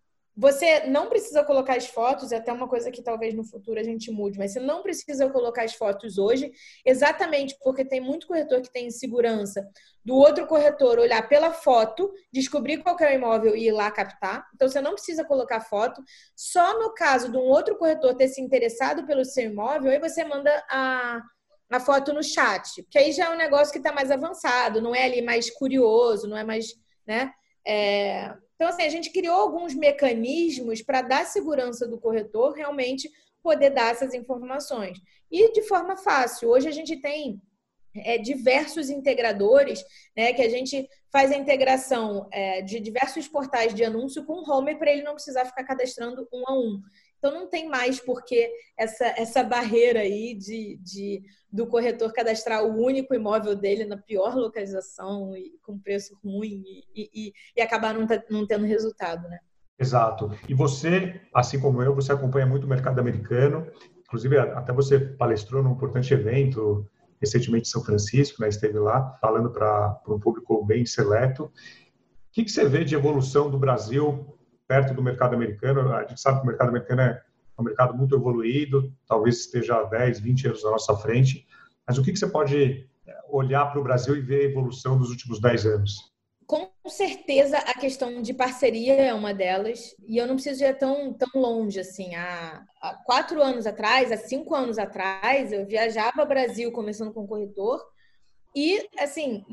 Você não precisa colocar as fotos, é até uma coisa que talvez no futuro a gente mude, mas você não precisa colocar as fotos hoje, exatamente porque tem muito corretor que tem insegurança do outro corretor olhar pela foto, descobrir qual que é o imóvel e ir lá captar. Então, você não precisa colocar foto. Só no caso de um outro corretor ter se interessado pelo seu imóvel, aí você manda a, a foto no chat, que aí já é um negócio que está mais avançado, não é ali mais curioso, não é mais, né? É... Então, assim, a gente criou alguns mecanismos para dar segurança do corretor realmente poder dar essas informações. E de forma fácil. Hoje a gente tem é, diversos integradores, né, que a gente faz a integração é, de diversos portais de anúncio com o Homer para ele não precisar ficar cadastrando um a um. Então, não tem mais porque essa, essa barreira aí de, de, do corretor cadastrar o único imóvel dele na pior localização e com preço ruim e, e, e acabar não, não tendo resultado, né? Exato. E você, assim como eu, você acompanha muito o mercado americano. Inclusive, até você palestrou num importante evento recentemente em São Francisco, né? Esteve lá falando para um público bem seleto. O que, que você vê de evolução do Brasil perto do mercado americano? A gente sabe que o mercado americano é um mercado muito evoluído, talvez esteja há dez, vinte anos à nossa frente, mas o que você pode olhar para o Brasil e ver a evolução dos últimos dez anos? Com certeza a questão de parceria é uma delas, e eu não preciso ir tão, tão longe, assim, há, há quatro anos atrás, há cinco anos atrás, eu viajava ao Brasil começando com corretor, e, assim,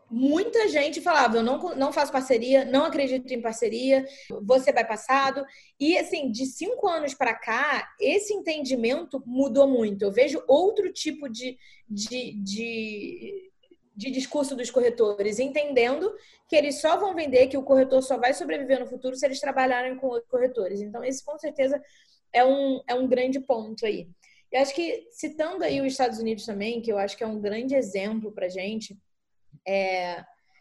muita gente falava, eu não, não faço parceria, não acredito em parceria, você vai passado. E, assim, de cinco anos para cá, esse entendimento mudou muito. Eu vejo outro tipo de, de, de, de discurso dos corretores, entendendo que eles só vão vender, que o corretor só vai sobreviver no futuro se eles trabalharem com outros corretores. Então, esse, com certeza, é um, é um grande ponto aí. Eu acho que, citando aí os Estados Unidos também, que eu acho que é um grande exemplo para a gente, É,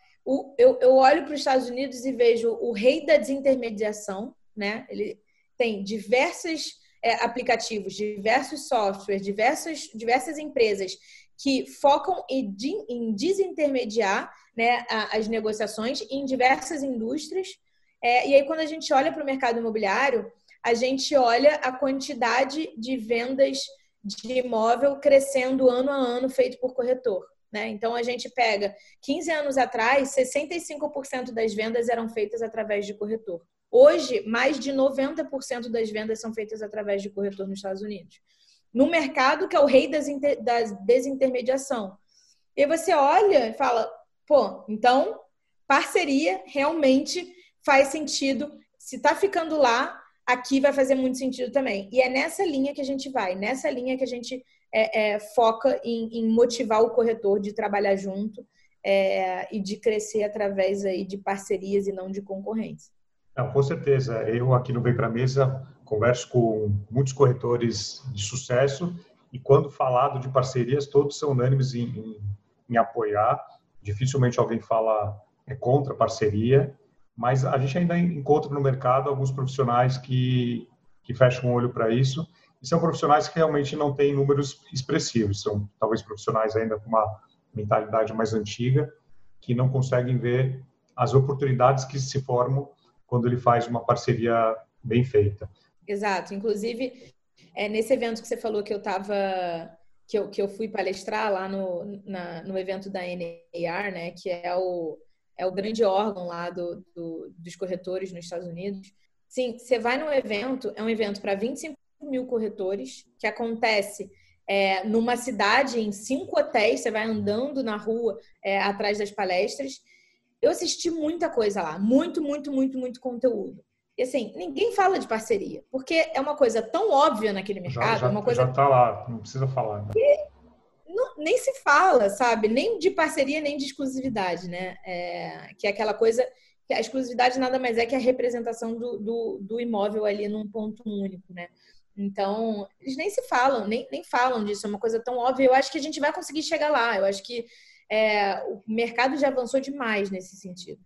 o, eu, eu olho para os Estados Unidos e vejo o rei da desintermediação, né? Ele tem diversos é, aplicativos, diversos softwares, diversas, diversas empresas que focam em, em desintermediar, né, as negociações em diversas indústrias. É, e aí, quando a gente olha para o mercado imobiliário, a gente olha a quantidade de vendas de imóvel crescendo ano a ano feito por corretor. Então, a gente pega quinze anos atrás, sessenta e cinco por cento das vendas eram feitas através de corretor. Hoje, mais de noventa por cento das vendas são feitas através de corretor nos Estados Unidos. No mercado, que é o rei das inter... da desintermediação. E aí você olha e fala, pô, então, parceria realmente faz sentido. Se está ficando lá, aqui vai fazer muito sentido também. E é nessa linha que a gente vai, nessa linha que a gente... É, é, foca em, em motivar o corretor de trabalhar junto é, e de crescer através aí de parcerias e não de concorrência. Não, com certeza. Eu aqui no Vem Pra Mesa converso com muitos corretores de sucesso e quando falado de parcerias, todos são unânimes em, em, em apoiar. Dificilmente alguém fala é, contra parceria, mas a gente ainda encontra no mercado alguns profissionais que, que fecham o olho para isso. E são profissionais que realmente não têm números expressivos, são talvez profissionais ainda com uma mentalidade mais antiga, que não conseguem ver as oportunidades que se formam quando ele faz uma parceria bem feita. Exato, inclusive é, nesse evento que você falou que eu estava, que eu, que eu fui palestrar lá no, na, no evento da N A R, né, que é o, é o grande órgão lá do, do, dos corretores nos Estados Unidos. Sim, você vai no evento, é um evento para vinte e cinco mil corretores, que acontece é, numa cidade, em cinco hotéis, você vai andando na rua é, atrás das palestras. Eu assisti muita coisa lá, muito, muito, muito, muito conteúdo. E assim, ninguém fala de parceria, porque é uma coisa tão óbvia naquele mercado. Já, já, é uma coisa já tá lá, não precisa falar. Né? Não, nem se fala, sabe? Nem de parceria, nem de exclusividade, né? É, que é aquela coisa... que a exclusividade nada mais é que a representação do, do, do imóvel ali num ponto único, né? Então, eles nem se falam, nem, nem falam disso, é uma coisa tão óbvia. Eu acho que a gente vai conseguir chegar lá, eu acho que é, o mercado já avançou demais nesse sentido.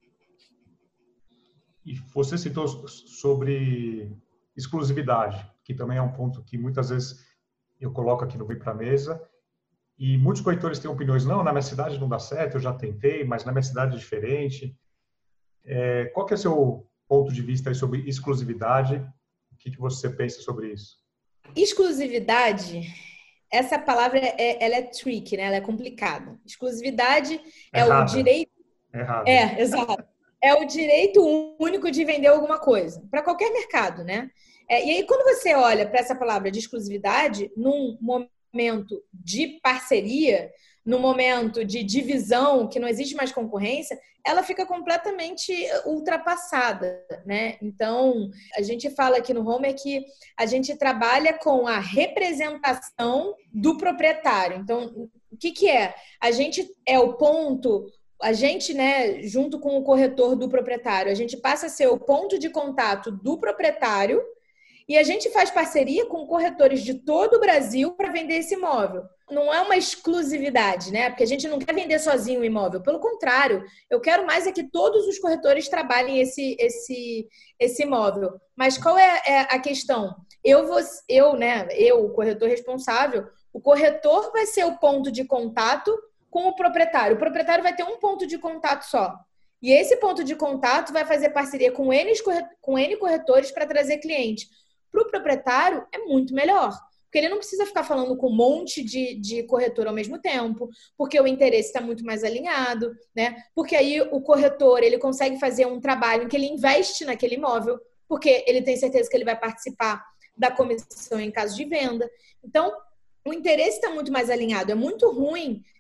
E você citou sobre exclusividade, que também é um ponto que muitas vezes eu coloco aqui no Vem Pra Mesa, e muitos corretores têm opiniões, não, na minha cidade não dá certo, eu já tentei, mas na minha cidade é diferente. É, qual que é o seu ponto de vista aí sobre exclusividade? O que, que você pensa sobre isso? Exclusividade, essa palavra é, ela é tricky, né? Ela é complicada. Exclusividade é Errada. o direito... Errado. É, exato. É o direito único de vender alguma coisa, para qualquer mercado, né? É, e aí, quando você olha para essa palavra de exclusividade, num momento de parceria, num momento de divisão, que não existe mais concorrência, ela fica completamente ultrapassada, né? Então, a gente fala aqui no Homer que a gente trabalha com a representação do proprietário. Então, o que que é? A gente é o ponto... A gente, né, junto com o corretor do proprietário, a gente passa a ser o ponto de contato do proprietário e a gente faz parceria com corretores de todo o Brasil para vender esse imóvel. Não é uma exclusividade, né? Porque a gente não quer vender sozinho o imóvel. Pelo contrário, eu quero mais é que todos os corretores trabalhem esse, esse, esse imóvel. Mas qual é, é a questão? Eu, vou, eu, né, eu, o corretor responsável, o corretor vai ser o ponto de contato com o proprietário. O proprietário vai ter um ponto de contato só. E esse ponto de contato vai fazer parceria com N, com N corretores para trazer cliente. Para o proprietário, é muito melhor. Porque ele não precisa ficar falando com um monte de, de corretor ao mesmo tempo, porque o interesse está muito mais alinhado, né? Porque aí o corretor ele consegue fazer um trabalho em que ele investe naquele imóvel, porque ele tem certeza que ele vai participar da comissão em caso de venda. Então, o interesse está muito mais alinhado. É muito ruim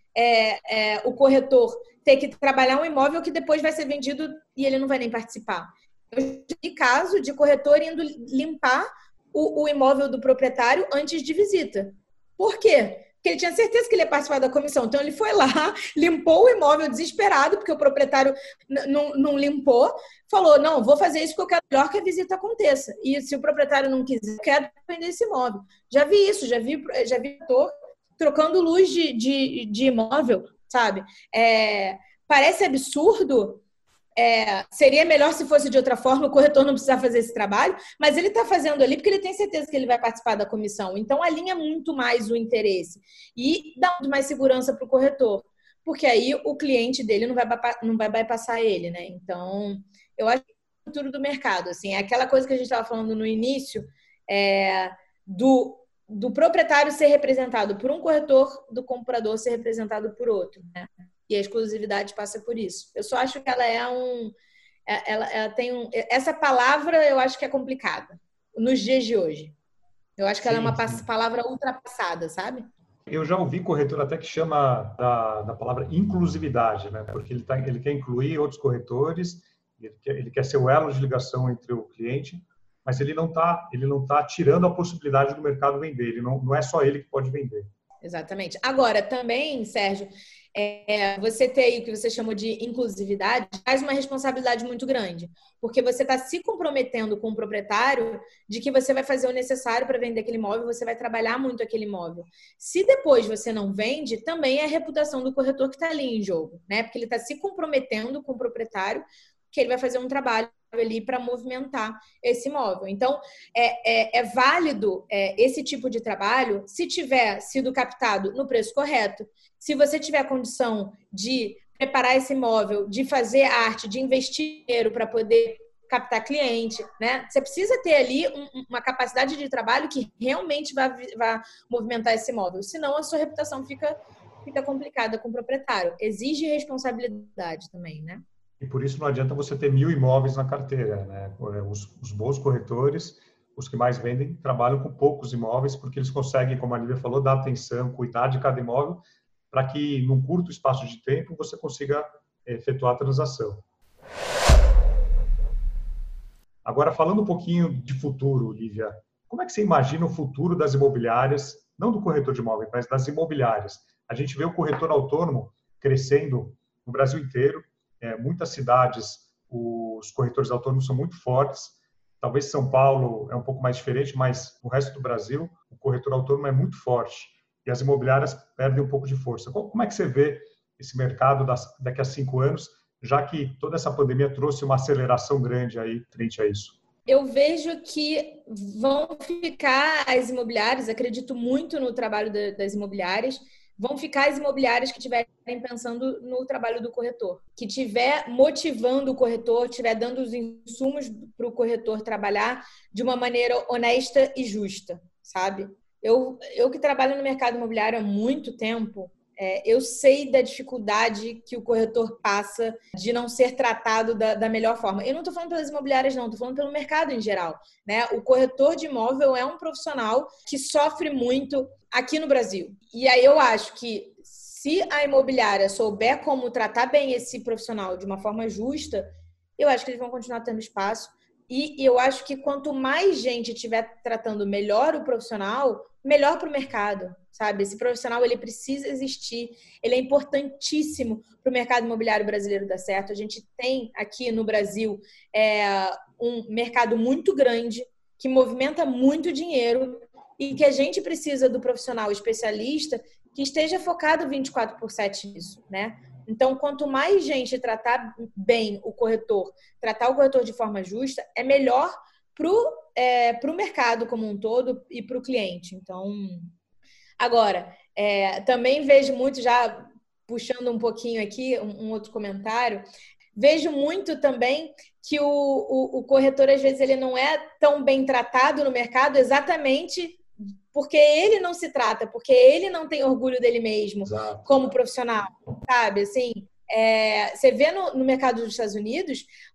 é, é, o corretor ter que trabalhar um imóvel que depois vai ser vendido e ele não vai nem participar. Eu tive caso de corretor indo limpar o, o imóvel do proprietário antes de visita. Por quê? Porque ele tinha certeza que ele ia participar da comissão. Então, ele foi lá, limpou o imóvel desesperado, porque o proprietário não limpou, falou, não, vou fazer isso porque eu quero melhor que a visita aconteça. E se o proprietário não quiser, eu quero vender esse imóvel. Já vi isso, já vi, já vi trocando luz de, de, de imóvel, sabe? É, parece absurdo. É, seria melhor se fosse de outra forma, o corretor não precisar fazer esse trabalho, mas ele está fazendo ali porque ele tem certeza que ele vai participar da comissão. Então, alinha muito mais o interesse e dá muito mais segurança para o corretor, porque aí o cliente dele não vai, não vai bypassar ele, né? Então, eu acho que é o futuro do mercado. Assim, é aquela coisa que a gente estava falando no início, é, do, do proprietário ser representado por um corretor, do comprador ser representado por outro, né? E a exclusividade passa por isso. Eu só acho que ela é um... Ela, ela tem um... Essa palavra eu acho que é complicada nos dias de hoje. Eu acho que sim, ela é uma sim. palavra ultrapassada, sabe? Eu já ouvi corretor até que chama da, da palavra inclusividade, né? Porque ele, tá, ele quer incluir outros corretores, ele quer, ele quer ser o elo de ligação entre o cliente, mas ele não está ele não tá tirando a possibilidade do mercado vender. Ele não, não é só ele que pode vender. Exatamente. Agora, também, Sérgio, é, você ter aí o que você chamou de inclusividade faz uma responsabilidade muito grande, porque você está se comprometendo com o proprietário de que você vai fazer o necessário para vender aquele imóvel, você vai trabalhar muito aquele imóvel. Se depois você não vende, também é a reputação do corretor que está ali em jogo, né? Porque ele está se comprometendo com o proprietário que ele vai fazer um trabalho ali para movimentar esse imóvel. Então, é, é, é válido é, esse tipo de trabalho se tiver sido captado no preço correto, se você tiver condição de preparar esse imóvel, de fazer arte, de investir dinheiro para poder captar cliente, né? Você precisa ter ali um, uma capacidade de trabalho que realmente vai, vai movimentar esse imóvel, senão a sua reputação fica, fica complicada com o proprietário. Exige responsabilidade também, né? E por isso não adianta você ter mil imóveis na carteira, né? Os, os bons corretores, os que mais vendem, trabalham com poucos imóveis, porque eles conseguem, como a Lívia falou, dar atenção, cuidar de cada imóvel, para que, num curto espaço de tempo, você consiga efetuar a transação. Agora, falando um pouquinho de futuro, Lívia, como é que você imagina o futuro das imobiliárias, não do corretor de imóveis, mas das imobiliárias? A gente vê o corretor autônomo crescendo no Brasil inteiro. É, muitas cidades, os corretores autônomos são muito fortes. Talvez São Paulo é um pouco mais diferente, mas no resto do Brasil, o corretor autônomo é muito forte. E as imobiliárias perdem um pouco de força. Como é que você vê esse mercado daqui a cinco anos, já que toda essa pandemia trouxe uma aceleração grande aí frente a isso? Eu vejo que vão ficar as imobiliárias, acredito muito no trabalho das imobiliárias, vão ficar as imobiliárias que estiverem pensando no trabalho do corretor, que estiver motivando o corretor, estiver dando os insumos para o corretor trabalhar de uma maneira honesta e justa, sabe? Eu, eu que trabalho no mercado imobiliário há muito tempo, é, eu sei da dificuldade que o corretor passa de não ser tratado da, da melhor forma. Eu não estou falando pelas imobiliárias, não, estou falando pelo mercado em geral, né? O corretor de imóvel é um profissional que sofre muito aqui no Brasil. E aí eu acho que se a imobiliária souber como tratar bem esse profissional de uma forma justa, eu acho que eles vão continuar tendo espaço. E eu acho que quanto mais gente estiver tratando melhor o profissional, melhor para o mercado, sabe? Esse profissional, ele precisa existir, ele é importantíssimo para o mercado imobiliário brasileiro dar certo. A gente tem aqui no Brasil é, um mercado muito grande, que movimenta muito dinheiro e que a gente precisa do profissional especialista que esteja focado vinte e quatro por sete nisso, né? Então, quanto mais gente tratar bem o corretor, tratar o corretor de forma justa, é melhor para o é, pro mercado como um todo e para o cliente. Então, agora, é, também vejo muito, já puxando um pouquinho aqui, um, um outro comentário, vejo muito também que o, o, o corretor, às vezes, ele não é tão bem tratado no mercado exatamente porque ele não se trata, porque ele não tem orgulho dele mesmo. Exato. Como profissional, sabe? Assim, é, você vê no, no mercado dos Estados Unidos,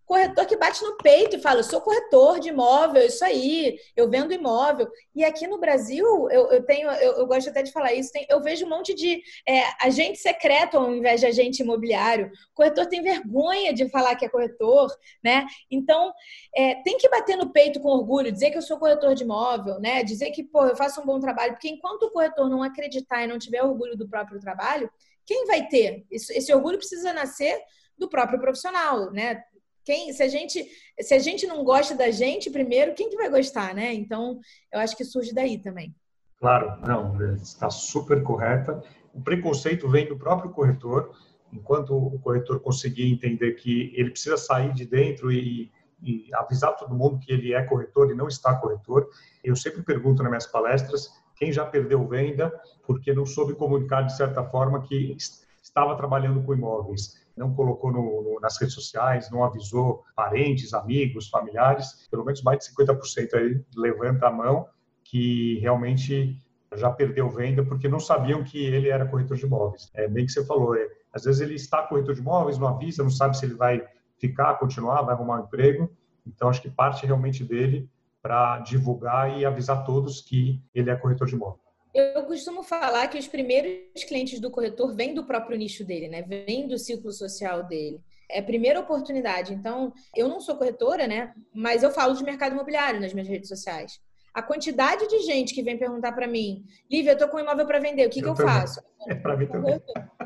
corretor que bate no peito e fala, eu sou corretor de imóvel, isso aí, eu vendo imóvel. E aqui no Brasil, eu, eu tenho, eu, eu gosto até de falar isso, tem, eu vejo um monte de é, agente secreto ao invés de agente imobiliário. O corretor tem vergonha de falar que é corretor, né? Então, é, tem que bater no peito com orgulho, dizer que eu sou corretor de imóvel, né? Dizer que, pô, eu faço um bom trabalho, porque enquanto o corretor não acreditar e não tiver orgulho do próprio trabalho, quem vai ter? Esse, esse orgulho precisa nascer do próprio profissional, né? Quem, se, a gente, se a gente não gosta da gente, primeiro, quem que vai gostar, né? Então, eu acho que surge daí também. Claro, não, está super correta. O preconceito vem do próprio corretor, enquanto o corretor conseguir entender que ele precisa sair de dentro e, e avisar todo mundo que ele é corretor e não está corretor. Eu sempre pergunto nas minhas palestras quem já perdeu venda porque não soube comunicar de certa forma que estava trabalhando com imóveis. Não colocou no, no, nas redes sociais, não avisou parentes, amigos, familiares. Pelo menos mais de cinquenta por cento aí levanta a mão que realmente já perdeu venda porque não sabiam que ele era corretor de imóveis. É bem que você falou, é, às vezes ele está corretor de imóveis, não avisa, não sabe se ele vai ficar, continuar, vai arrumar um emprego. Então, acho que parte realmente dele para divulgar e avisar todos que ele é corretor de imóveis. Eu costumo falar que os primeiros clientes do corretor vêm do próprio nicho dele, né? Vêm do ciclo social dele. É a primeira oportunidade. Então, eu não sou corretora, né? Mas eu falo de mercado imobiliário nas minhas redes sociais. A quantidade de gente que vem perguntar para mim, Lívia, eu tô com um imóvel para vender, o que, eu que eu também. faço? É para mim também.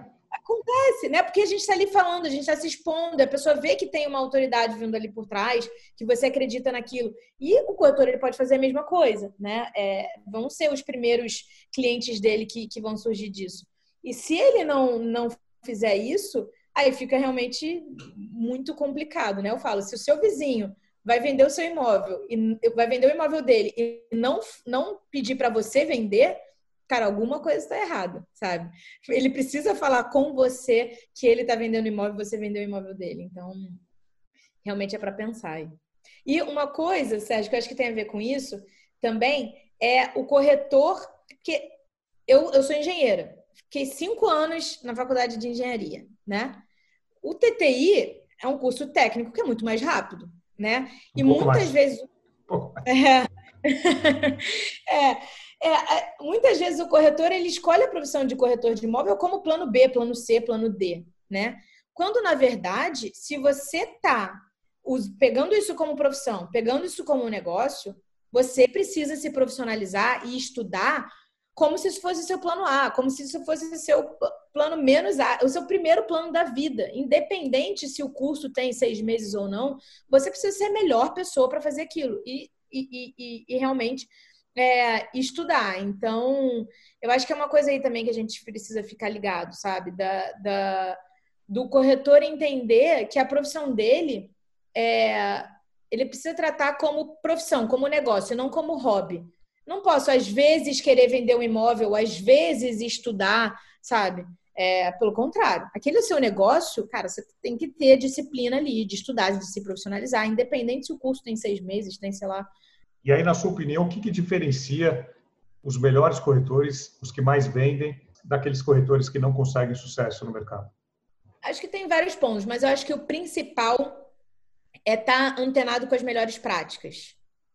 Acontece, né? Porque a gente está ali falando, a gente está se expondo, a pessoa vê que tem uma autoridade vindo ali por trás, que você acredita naquilo. E o corretor, ele pode fazer a mesma coisa, né? É, vão ser os primeiros clientes dele que, que vão surgir disso. E se ele não, não fizer isso, aí fica realmente muito complicado, né? Eu falo, se o seu vizinho vai vender o seu imóvel, e vai vender o imóvel dele e não, não pedir para você vender, cara, alguma coisa está errada, sabe? Ele precisa falar com você que ele está vendendo imóvel e você vendeu o imóvel dele. Então, realmente é para pensar aí. E uma coisa, Sérgio, que eu acho que tem a ver com isso também, é o corretor, porque eu, eu sou engenheira, fiquei cinco anos na faculdade de engenharia, né? O T T I é um curso técnico que é muito mais rápido, né? E um muitas mais. vezes... Um é... é... É, muitas vezes o corretor ele escolhe a profissão de corretor de imóvel como plano B, plano C, plano D, né? Quando, na verdade, se você está pegando isso como profissão, pegando isso como negócio, você precisa se profissionalizar e estudar como se isso fosse seu plano A, como se isso fosse seu plano menos A, o seu primeiro plano da vida. Independente se o curso tem seis meses ou não, você precisa ser a melhor pessoa para fazer aquilo. E, e, e, e realmente... É, estudar. Então, eu acho que é uma coisa aí também que a gente precisa ficar ligado, sabe? Da, da, do corretor entender que a profissão dele, é, ele precisa tratar como profissão, como negócio, não como hobby. Não posso, às vezes, querer vender um imóvel, às vezes estudar, sabe? É, pelo contrário, aquele é o seu negócio, cara, você tem que ter disciplina ali, de estudar, de se profissionalizar, independente se o curso tem seis meses, tem, sei lá, E aí, na sua opinião, o que, que diferencia os melhores corretores, os que mais vendem, daqueles corretores que não conseguem sucesso no mercado? Acho que tem vários pontos, mas eu acho que o principal é estar antenado com as melhores práticas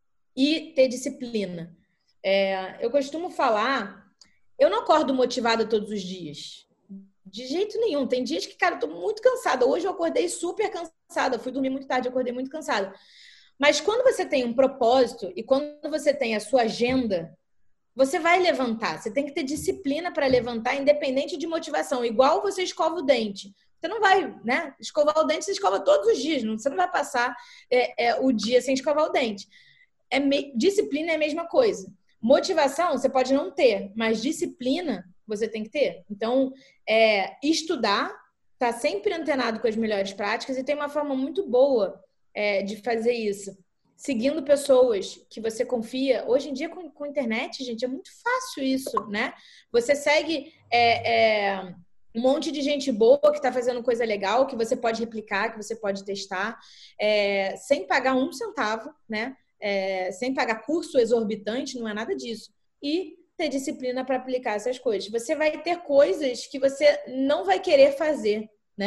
e ter disciplina. É, eu costumo falar, eu não acordo motivada todos os dias. De jeito nenhum. Tem dias que, cara, eu tô muito cansada. Hoje eu acordei super cansada. Fui dormir muito tarde, acordei muito cansada. Mas quando você tem um propósito e quando você tem a sua agenda, você vai levantar. Você tem que ter disciplina para levantar, independente de motivação. Igual você escova o dente. Você não vai, né? Escovar o dente, você escova todos os dias. Você não vai passar é, é, o dia sem escovar o dente. É me... Disciplina é a mesma coisa. Motivação você pode não ter, mas disciplina você tem que ter. Então, é, estudar, tá sempre antenado com as melhores práticas e tem uma forma muito boa É, de fazer isso, seguindo pessoas que você confia. Hoje em dia, com, com a internet, gente, é muito fácil isso, né? Você segue é, é, um monte de gente boa que está fazendo coisa legal, que você pode replicar, que você pode testar, é, sem pagar um centavo, né? É, sem pagar curso exorbitante, não é nada disso. E ter disciplina para aplicar essas coisas. Você vai ter coisas que você não vai querer fazer, né?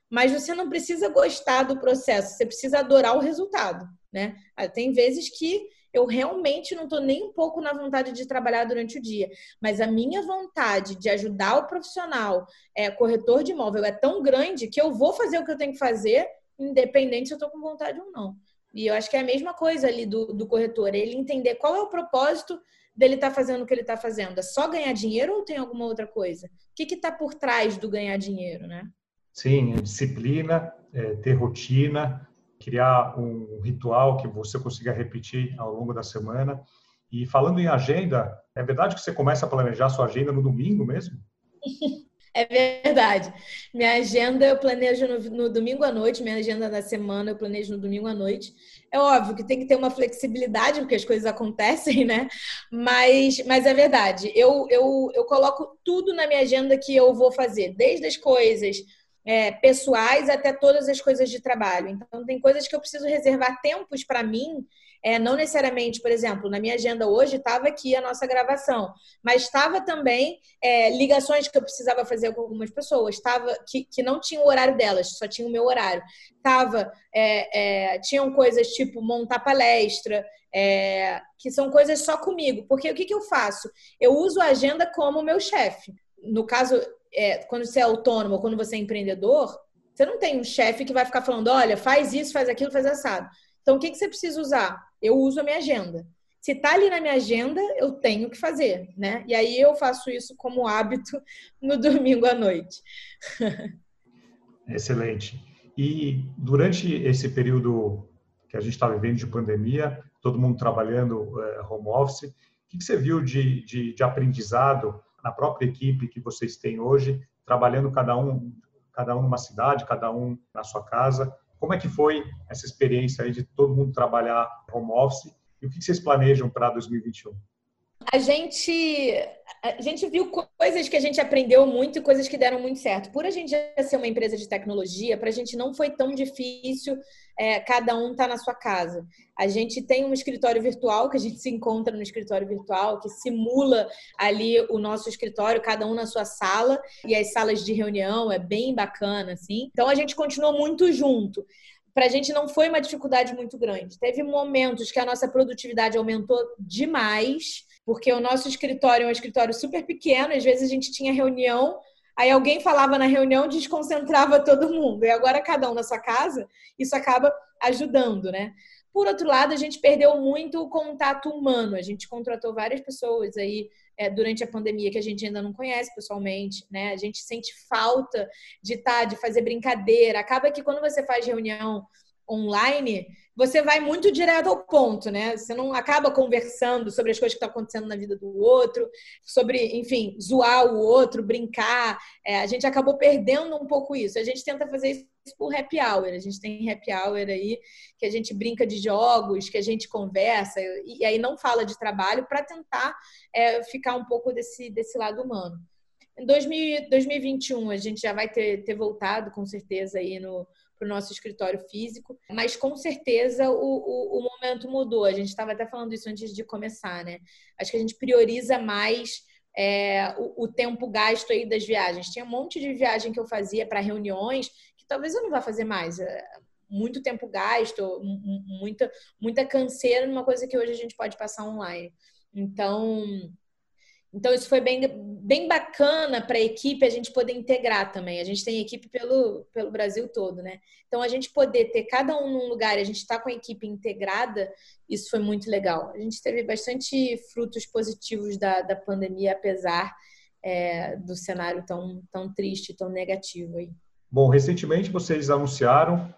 mas você não precisa gostar do processo, você precisa adorar o resultado, né? Tem vezes que eu realmente não estou nem um pouco na vontade de trabalhar durante o dia, mas a minha vontade de ajudar o profissional, é, corretor de imóvel, é tão grande que eu vou fazer o que eu tenho que fazer, independente se eu estou com vontade ou não. E eu acho que é a mesma coisa ali do, do corretor, ele entender qual é o propósito dele estar tá fazendo o que ele está fazendo. É só ganhar dinheiro ou tem alguma outra coisa? O que está por trás do ganhar dinheiro, né? Sim, é disciplina, é, ter rotina, criar um ritual que você consiga repetir ao longo da semana. E falando em agenda, é verdade que você começa a planejar sua agenda no domingo mesmo? É verdade. Minha agenda eu planejo no, no domingo à noite, minha agenda da semana eu planejo no domingo à noite. É óbvio que tem que ter uma flexibilidade, porque as coisas acontecem, né? Mas, mas é verdade. Eu, eu, eu coloco tudo na minha agenda que eu vou fazer, desde as coisas É, pessoais até todas as coisas de trabalho. Então, tem coisas que eu preciso reservar tempos para mim, é, não necessariamente, por exemplo, na minha agenda hoje estava aqui a nossa gravação, mas estava também é, ligações que eu precisava fazer com algumas pessoas, tava, que, que não tinham o horário delas, só tinha o meu horário. Tava, é, é, tinham coisas tipo montar palestra, é, que são coisas só comigo, porque o que, que eu faço? Eu uso a agenda como meu chefe. No caso, É, quando você é autônomo, quando você é empreendedor, você não tem um chefe que vai ficar falando, olha, faz isso, faz aquilo, faz assado. Então, o que, que você precisa usar? Eu uso a minha agenda. Se está ali na minha agenda, eu tenho que fazer, né? E aí eu faço isso como hábito no domingo à noite. Excelente. E durante esse período que a gente está vivendo de pandemia, todo mundo trabalhando é, home office, o que, que você viu de, de, de aprendizado na própria equipe que vocês têm hoje, trabalhando cada um, cada um numa cidade, cada um na sua casa? Como é que foi essa experiência aí de todo mundo trabalhar home office? E o que vocês planejam para dois mil e vinte e um? A gente, a gente viu coisas que a gente aprendeu muito e coisas que deram muito certo. Por a gente já ser uma empresa de tecnologia, para a gente não foi tão difícil é, cada um estar na sua casa. A gente tem um escritório virtual, que a gente se encontra no escritório virtual, que simula ali o nosso escritório, cada um na sua sala, e as salas de reunião, é bem bacana, assim. Então, a gente continuou muito junto. Para a gente não foi uma dificuldade muito grande. Teve momentos que a nossa produtividade aumentou demais, porque o nosso escritório é um escritório super pequeno, às vezes a gente tinha reunião, aí alguém falava na reunião, desconcentrava todo mundo. E agora cada um na sua casa, isso acaba ajudando, né? Por outro lado, a gente perdeu muito o contato humano. A gente contratou várias pessoas aí é, durante a pandemia que a gente ainda não conhece pessoalmente, né? A gente sente falta de estar, de fazer brincadeira. Acaba que quando você faz reunião online, você vai muito direto ao ponto, né? Você não acaba conversando sobre as coisas que estão acontecendo na vida do outro, sobre, enfim, zoar o outro, brincar. É, a gente acabou perdendo um pouco isso. A gente tenta fazer isso por happy hour. A gente tem happy hour aí, que a gente brinca de jogos, que a gente conversa, e aí não fala de trabalho para tentar é, ficar um pouco desse, desse lado humano. Em dois mil, dois mil e vinte e um, a gente já vai ter, ter voltado, com certeza, aí no para o nosso escritório físico, mas com certeza o, o, o momento mudou. A gente estava até falando isso antes de começar, né? Acho que a gente prioriza mais é, o, o tempo gasto aí das viagens. Tinha um monte de viagem que eu fazia para reuniões que talvez eu não vá fazer mais. Muito tempo gasto, muita, muita canseira numa coisa que hoje a gente pode passar online. Então... Então, isso foi bem, bem bacana para a equipe a gente poder integrar também. A gente tem equipe pelo, pelo Brasil todo, né? Então, a gente poder ter cada um num lugar e a gente estar tá com a equipe integrada, isso foi muito legal. A gente teve bastante frutos positivos da, da pandemia, apesar é, do cenário tão, tão triste, tão negativo aí. Bom, recentemente vocês anunciaram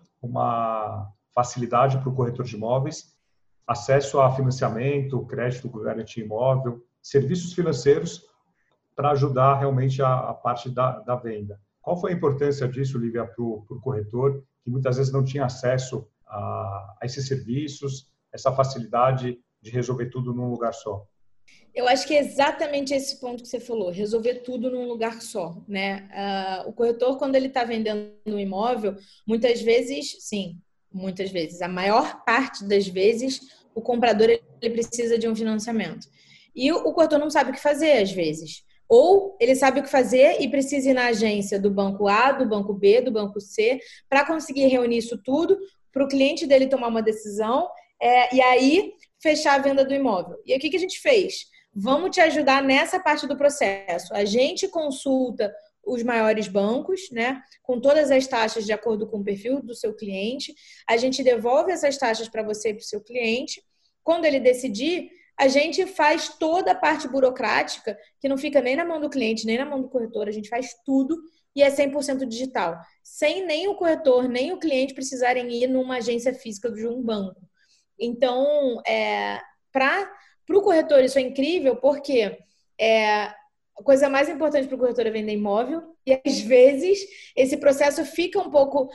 uma facilidade para o corretor de imóveis, acesso a financiamento, crédito, garantia imóvel, serviços financeiros para ajudar realmente a, a parte da, da venda. Qual foi a importância disso, Lívia, para o corretor, que muitas vezes não tinha acesso a, a esses serviços, essa facilidade de resolver tudo num lugar só? Eu acho que é exatamente esse ponto que você falou, resolver tudo num lugar só, né? Uh, o corretor, quando ele está vendendo um imóvel, muitas vezes, sim, muitas vezes, a maior parte das vezes, o comprador ele precisa de um financiamento. E o corretor não sabe o que fazer, às vezes. Ou ele sabe o que fazer e precisa ir na agência do banco A, do banco B, do banco C, para conseguir reunir isso tudo, para o cliente dele tomar uma decisão é, e aí fechar a venda do imóvel. E aí, o que, que a gente fez? Vamos te ajudar nessa parte do processo. A gente consulta os maiores bancos, né, com todas as taxas de acordo com o perfil do seu cliente. A gente devolve essas taxas para você e para o seu cliente. Quando ele decidir, a gente faz toda a parte burocrática, que não fica nem na mão do cliente, nem na mão do corretor. A gente faz tudo e é cem por cento digital. Sem nem o corretor, nem o cliente precisarem ir numa agência física de um banco. Então, é, para o corretor isso é incrível, porque é, a coisa mais importante para o corretor é vender imóvel. E, às vezes, esse processo fica um pouco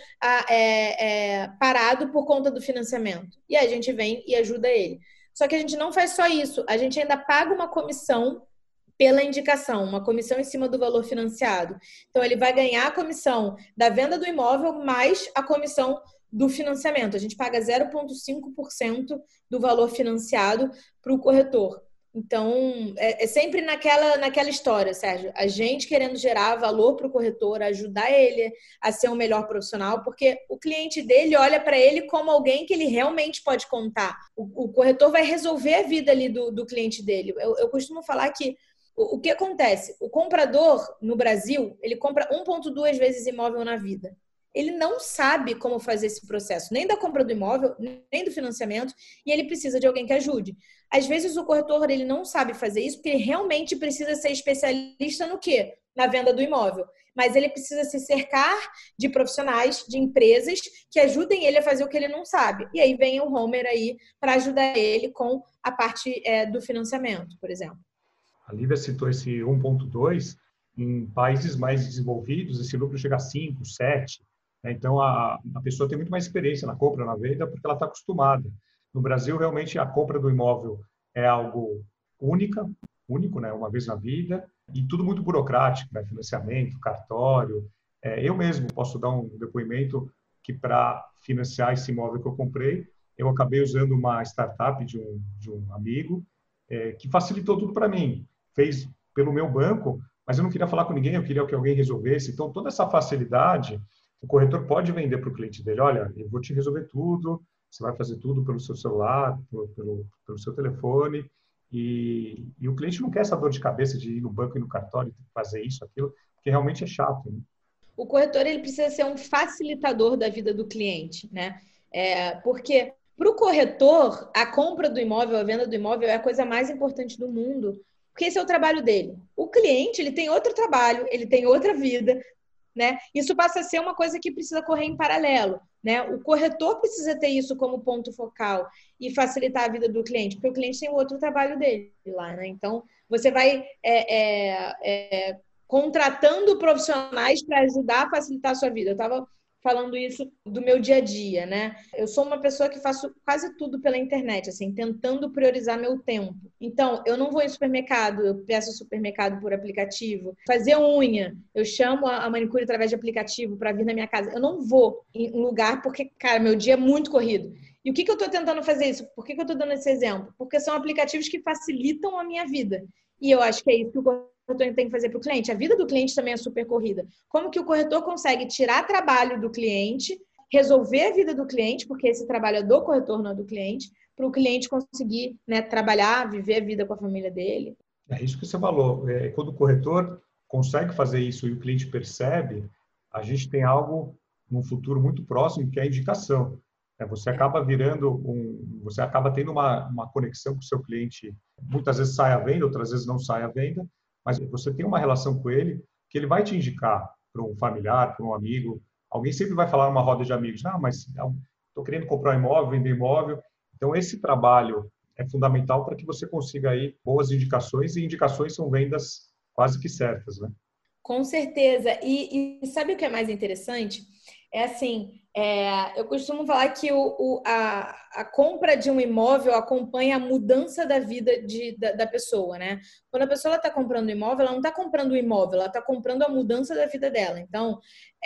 é, é, parado por conta do financiamento. E a gente vem e ajuda ele. Só que a gente não faz só isso, a gente ainda paga uma comissão pela indicação, uma comissão em cima do valor financiado. Então, ele vai ganhar a comissão da venda do imóvel mais a comissão do financiamento. A gente paga zero vírgula cinco por cento do valor financiado para o corretor. Então, é, é sempre naquela, naquela história, Sérgio. A gente querendo gerar valor para o corretor, ajudar ele a ser um melhor profissional, porque o cliente dele olha para ele como alguém que ele realmente pode contar. O, o corretor vai resolver a vida ali do, do cliente dele. Eu, eu costumo falar que o, o que acontece? O comprador no Brasil, ele compra um vírgula dois vezes imóvel na vida. Ele não sabe como fazer esse processo, nem da compra do imóvel, nem do financiamento, e ele precisa de alguém que ajude. Às vezes o corretor ele não sabe fazer isso porque ele realmente precisa ser especialista no quê? Na venda do imóvel. Mas ele precisa se cercar de profissionais, de empresas que ajudem ele a fazer o que ele não sabe. E aí vem o Homer aí para ajudar ele com a parte é, do financiamento, por exemplo. A Lívia citou esse um ponto dois. Em países mais desenvolvidos, esse lucro chega a cinco, sete. Então, a, a pessoa tem muito mais experiência na compra, na venda, porque ela está acostumada. No Brasil, realmente, a compra do imóvel é algo única, único, né? Uma vez na vida, e tudo muito burocrático, né? Financiamento, cartório. É, eu mesmo posso dar um depoimento que, para financiar esse imóvel que eu comprei, eu acabei usando uma startup de um, de um amigo, é, que facilitou tudo para mim. Fez pelo meu banco, mas eu não queria falar com ninguém, eu queria que alguém resolvesse. Então, toda essa facilidade... O corretor pode vender para o cliente dele, olha, eu vou te resolver tudo, você vai fazer tudo pelo seu celular, pelo, pelo, pelo seu telefone, e, e o cliente não quer essa dor de cabeça de ir no banco e no cartório, fazer isso, aquilo, porque realmente é chato. Né? O corretor ele precisa ser um facilitador da vida do cliente, né? É, porque para o corretor, a compra do imóvel, a venda do imóvel é a coisa mais importante do mundo, porque esse é o trabalho dele. O cliente, ele tem outro trabalho, ele tem outra vida, né? Isso passa a ser uma coisa que precisa correr em paralelo, né? O corretor precisa ter isso como ponto focal e facilitar a vida do cliente, porque o cliente tem o outro trabalho dele lá, né? Então, você vai é, é, é, contratando profissionais para ajudar a facilitar a sua vida. Eu estava falando isso do meu dia a dia, né? Eu sou uma pessoa que faço quase tudo pela internet, assim, tentando priorizar meu tempo. Então, eu não vou em supermercado, eu peço supermercado por aplicativo. Fazer unha, eu chamo a manicure através de aplicativo para vir na minha casa. Eu não vou em um lugar porque, cara, meu dia é muito corrido. E o que, que eu estou tentando fazer isso? Por que, que eu estou dando esse exemplo? Porque são aplicativos que facilitam a minha vida. E eu acho que é isso que o corretor tem que fazer para o cliente. A vida do cliente também é super corrida. Como que o corretor consegue tirar trabalho do cliente, resolver a vida do cliente, porque esse trabalho é do corretor, não é do cliente, para o cliente conseguir, né, trabalhar, viver a vida com a família dele. É isso que você falou. É, quando o corretor consegue fazer isso e o cliente percebe, a gente tem algo num futuro muito próximo que é a indicação. É, você acaba virando um, você acaba tendo uma, uma conexão com o seu cliente. Muitas vezes sai à venda, outras vezes não sai à venda, mas você tem uma relação com ele que ele vai te indicar para um familiar, para um amigo. Alguém sempre vai falar numa roda de amigos, não, mas estou querendo comprar um imóvel, vender imóvel. Então, esse trabalho é fundamental para que você consiga aí boas indicações, e indicações são vendas quase que certas, né? Com certeza. E, e sabe o que é mais interessante? É assim, é, eu costumo falar que o, o, a, a compra de um imóvel acompanha a mudança da vida de, da, da pessoa, né? Quando a pessoa está comprando um imóvel, ela não está comprando o imóvel, ela está comprando a mudança da vida dela. Então,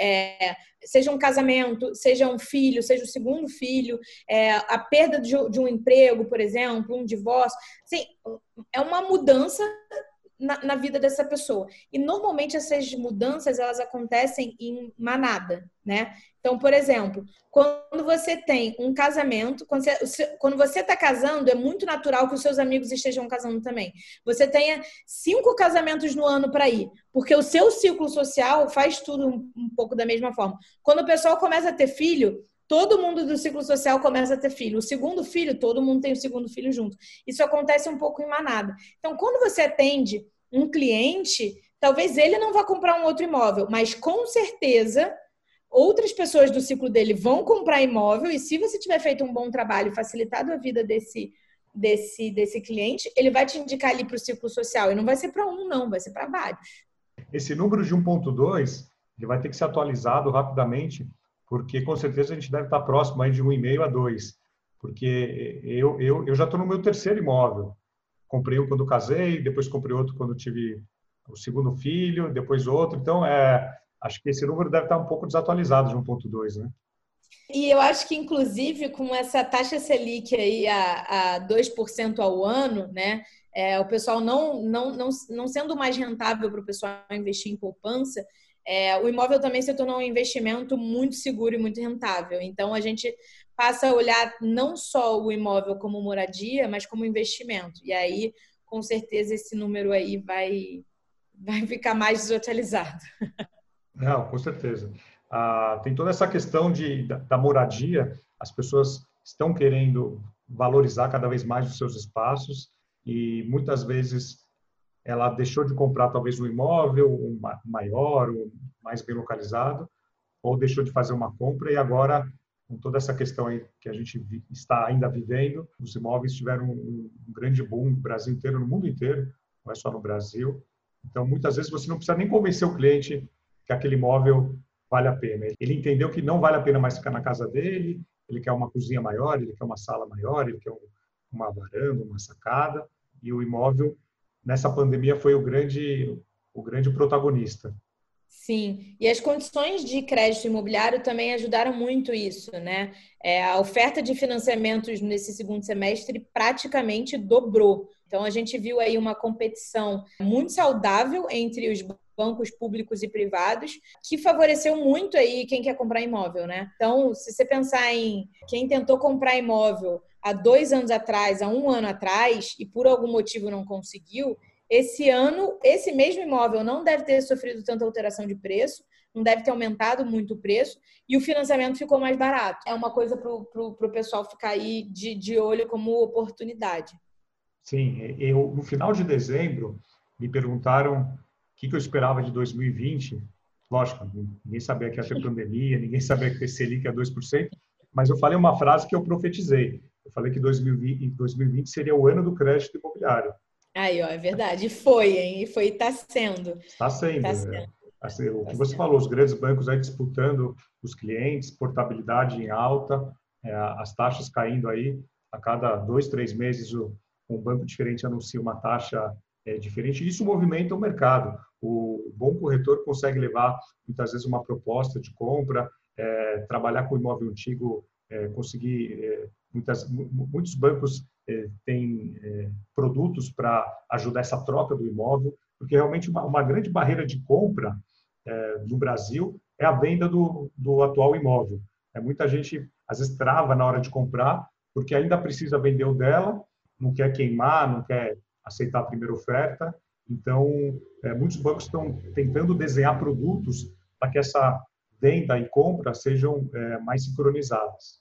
é, seja um casamento, seja um filho, seja o segundo filho, é, a perda de, de um emprego, por exemplo, um divórcio. Assim, é uma mudança na, na vida dessa pessoa. E normalmente essas mudanças, elas acontecem em manada, né? Então, por exemplo, quando você tem um casamento, quando você, quando você está casando, é muito natural que os seus amigos estejam casando também. Você tenha cinco casamentos no ano para ir, porque o seu ciclo social faz tudo um, um pouco da mesma forma. Quando o pessoal começa a ter filho, todo mundo do ciclo social começa a ter filho. O segundo filho, todo mundo tem o segundo filho junto. Isso acontece um pouco em manada. Então, quando você atende um cliente, talvez ele não vá comprar um outro imóvel, mas com certeza outras pessoas do ciclo dele vão comprar imóvel, e se você tiver feito um bom trabalho e facilitado a vida desse, desse, desse cliente, ele vai te indicar ali para o ciclo social. E não vai ser para um, não, vai ser para vários. Esse número de um ponto dois, ele vai ter que ser atualizado rapidamente, porque com certeza a gente deve estar próximo aí de um vírgula cinco a dois, porque eu, eu, eu já estou no meu terceiro imóvel. Comprei um quando casei, depois comprei outro quando tive o segundo filho, depois outro. Então, é, acho que esse número deve estar um pouco desatualizado de um ponto dois, né? E eu acho que, inclusive, com essa taxa Selic aí a, a dois por cento ao ano, né? É, o pessoal não, não, não, não sendo mais rentável para o pessoal investir em poupança, É, o imóvel também se tornou um investimento muito seguro e muito rentável. Então, a gente passa a olhar não só o imóvel como moradia, mas como investimento. E aí, com certeza, esse número aí vai, vai ficar mais desatualizado. Não, com certeza. Ah, tem toda essa questão de, da, da moradia. As pessoas estão querendo valorizar cada vez mais os seus espaços e, muitas vezes, ela deixou de comprar talvez um imóvel um maior, um mais bem localizado, ou deixou de fazer uma compra e agora, com toda essa questão aí que a gente está ainda vivendo, os imóveis tiveram um, um grande boom no Brasil inteiro, no mundo inteiro, não é só no Brasil. Então, muitas vezes você não precisa nem convencer o cliente que aquele imóvel vale a pena. Ele entendeu que não vale a pena mais ficar na casa dele, ele quer uma cozinha maior, ele quer uma sala maior, ele quer um, uma varanda, uma sacada, e o imóvel nessa pandemia foi o grande, o grande protagonista. Sim, e as condições de crédito imobiliário também ajudaram muito isso, né? É, a oferta de financiamentos nesse segundo semestre praticamente dobrou. Então, a gente viu aí uma competição muito saudável entre os bancos públicos e privados, que favoreceu muito aí quem quer comprar imóvel, né? Então, se você pensar em quem tentou comprar imóvel há dois anos atrás, há um ano atrás, e por algum motivo não conseguiu, esse ano, esse mesmo imóvel não deve ter sofrido tanta alteração de preço, não deve ter aumentado muito o preço, e o financiamento ficou mais barato. É uma coisa para o pessoal ficar aí de, de olho como oportunidade. Sim, eu, no final de dezembro, me perguntaram o que, que eu esperava de dois mil e vinte. Lógico, ninguém sabia que ia ter pandemia, ninguém sabia que ia ter Selic a dois por cento, mas eu falei uma frase que eu profetizei. Eu falei que dois mil e vinte seria o ano do crédito imobiliário. Aí, ó, é verdade. E foi, hein? E foi, está sendo. Está sendo. Tá sendo. É. Assim, o que você falou, os grandes bancos aí disputando os clientes, portabilidade em alta, é, as taxas caindo aí. A cada dois, três meses, o, um banco diferente anuncia uma taxa é, diferente. Isso movimenta o mercado. O bom corretor consegue levar, muitas vezes, uma proposta de compra, é, trabalhar com o imóvel antigo, é, conseguir... É, muitas, muitos bancos é, têm é, produtos para ajudar essa troca do imóvel, porque realmente uma, uma grande barreira de compra é, no Brasil é a venda do, do atual imóvel. É, muita gente, às vezes, trava na hora de comprar, porque ainda precisa vender o dela, não quer queimar, não quer aceitar a primeira oferta. Então, é, muitos bancos estão tentando desenhar produtos para que essa venda e compra sejam é, mais sincronizadas.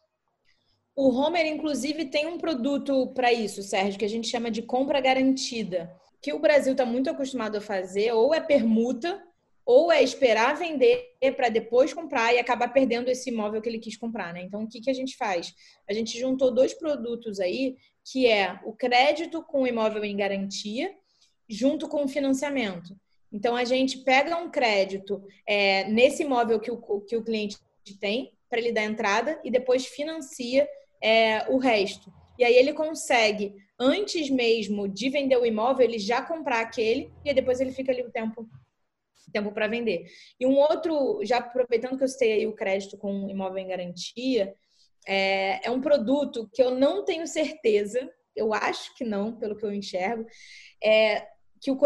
O Homer, inclusive, tem um produto para isso, Sérgio, que a gente chama de compra garantida, que o Brasil está muito acostumado a fazer, ou é permuta, ou é esperar vender para depois comprar e acabar perdendo esse imóvel que ele quis comprar, né? Então, o que, que a gente faz? A gente juntou dois produtos aí, que é o crédito com o imóvel em garantia, junto com o financiamento. Então, a gente pega um crédito é, nesse imóvel que o, que o cliente tem, para ele dar entrada, e depois financia é, o resto. E aí ele consegue, antes mesmo de vender o imóvel, ele já comprar aquele, e depois ele fica ali o tempo tempo para vender. E um outro, já aproveitando que eu citei aí o crédito com imóvel em garantia, é, é um produto que eu não tenho certeza, eu acho que não, pelo que eu enxergo, é, que o corretor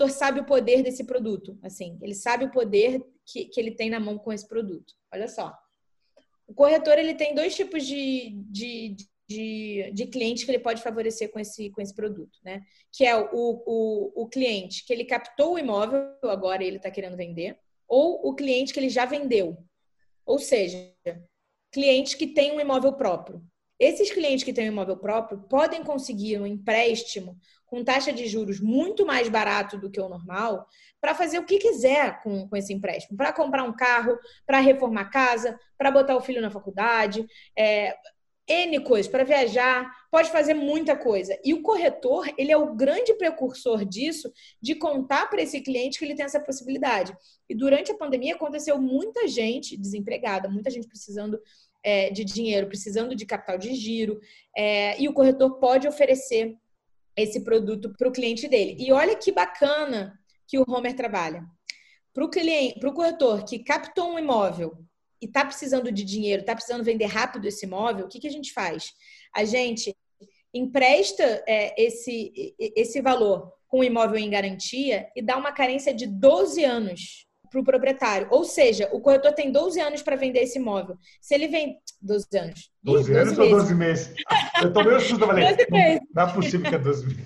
corretor sabe o poder desse produto, assim, ele sabe o poder que, que ele tem na mão com esse produto. Olha só, o corretor ele tem dois tipos de, de, de, de cliente que ele pode favorecer com esse, com esse produto, né? Que é o, o, o cliente que ele captou o imóvel, agora ele está querendo vender, ou o cliente que ele já vendeu. Ou seja, cliente que tem um imóvel próprio. Esses clientes que têm um imóvel próprio podem conseguir um empréstimo com taxa de juros muito mais barato do que o normal para fazer o que quiser com, com esse empréstimo. Para comprar um carro, para reformar a casa, para botar o filho na faculdade, é, N coisas, para viajar, pode fazer muita coisa. E o corretor, ele é o grande precursor disso, de contar para esse cliente que ele tem essa possibilidade. E durante a pandemia aconteceu muita gente desempregada, muita gente precisando é, de dinheiro, precisando de capital de giro, é, e o corretor pode oferecer esse produto para o cliente dele. E olha que bacana que o Homer trabalha. Para o cliente, para o corretor que captou um imóvel e está precisando de dinheiro, está precisando vender rápido esse imóvel, o que, que a gente faz? A gente empresta é, esse, esse valor com o imóvel em garantia e dá uma carência de doze anos para o proprietário. Ou seja, o corretor tem doze anos para vender esse imóvel. Se ele vende... doze anos. doze anos ou doze meses? Eu tô meio assustado, falei. doze meses. Não é possível que é doze meses.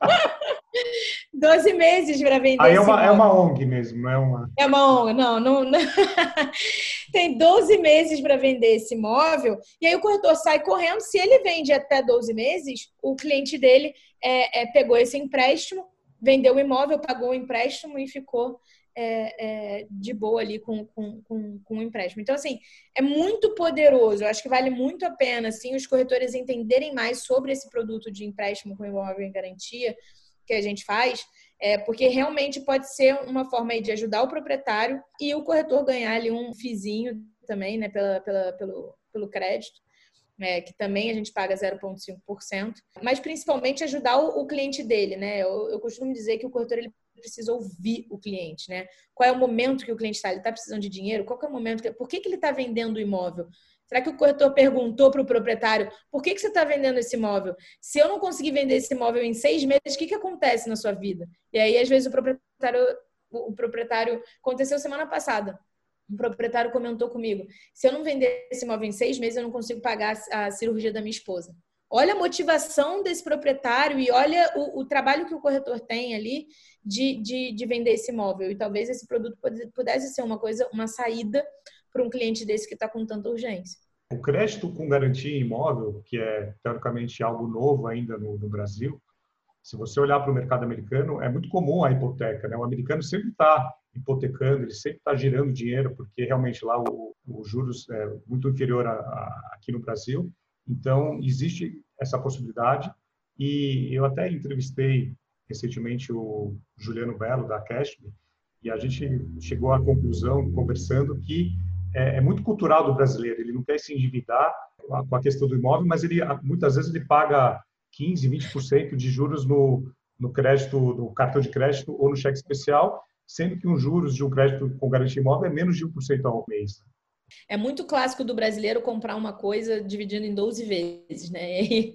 doze meses para vender Aí é esse uma, imóvel. é uma O N G mesmo, não é uma... É uma O N G, não. não, não. Tem doze meses para vender esse imóvel, e aí o corretor sai correndo. Se ele vende até doze meses, o cliente dele é, é, pegou esse empréstimo, vendeu o imóvel, pagou o empréstimo e ficou é, é, de boa ali com, com, com, com o empréstimo. Então, assim, é muito poderoso. Eu acho que vale muito a pena, assim, os corretores entenderem mais sobre esse produto de empréstimo com imóvel em garantia que a gente faz, é, porque realmente pode ser uma forma aí de ajudar o proprietário e o corretor ganhar ali um fizinho também, né, pela, pela, pelo, pelo crédito, é, que também a gente paga zero vírgula cinco por cento, mas principalmente ajudar o, o cliente dele, né? Eu, eu costumo dizer que o corretor ele precisa ouvir o cliente, né? Qual é o momento que o cliente está? Ele está precisando de dinheiro? Qual que é o momento? Que, por que, que ele está vendendo o imóvel? Será que o corretor perguntou para o proprietário por que, que você está vendendo esse imóvel? Se eu não conseguir vender esse imóvel em seis meses, o que, que acontece na sua vida? E aí, às vezes, o proprietário, o proprietário aconteceu semana passada. Um proprietário comentou comigo, se eu não vender esse imóvel em seis meses, eu não consigo pagar a cirurgia da minha esposa. Olha a motivação desse proprietário e olha o, o trabalho que o corretor tem ali de, de, de vender esse imóvel. E talvez esse produto pudesse ser uma coisa, uma saída para um cliente desse que está com tanta urgência. O crédito com garantia em imóvel, que é teoricamente algo novo ainda no, no Brasil, se você olhar para o mercado americano, é muito comum a hipoteca, né? O americano sempre está hipotecando, ele sempre está girando dinheiro, porque realmente lá o, o juros é muito inferior a, a, aqui no Brasil. Então, existe essa possibilidade. E eu até entrevistei recentemente o Juliano Belo, da Cashme, e a gente chegou à conclusão, conversando, que é, é muito cultural do brasileiro. Ele não quer se endividar com a questão do imóvel, mas ele muitas vezes ele paga quinze, vinte por cento de juros no, no crédito, no cartão de crédito ou no cheque especial, sendo que os juros de um crédito com garantia imóvel é menos de um por cento ao mês. É muito clássico do brasileiro comprar uma coisa dividindo em doze vezes, né? E,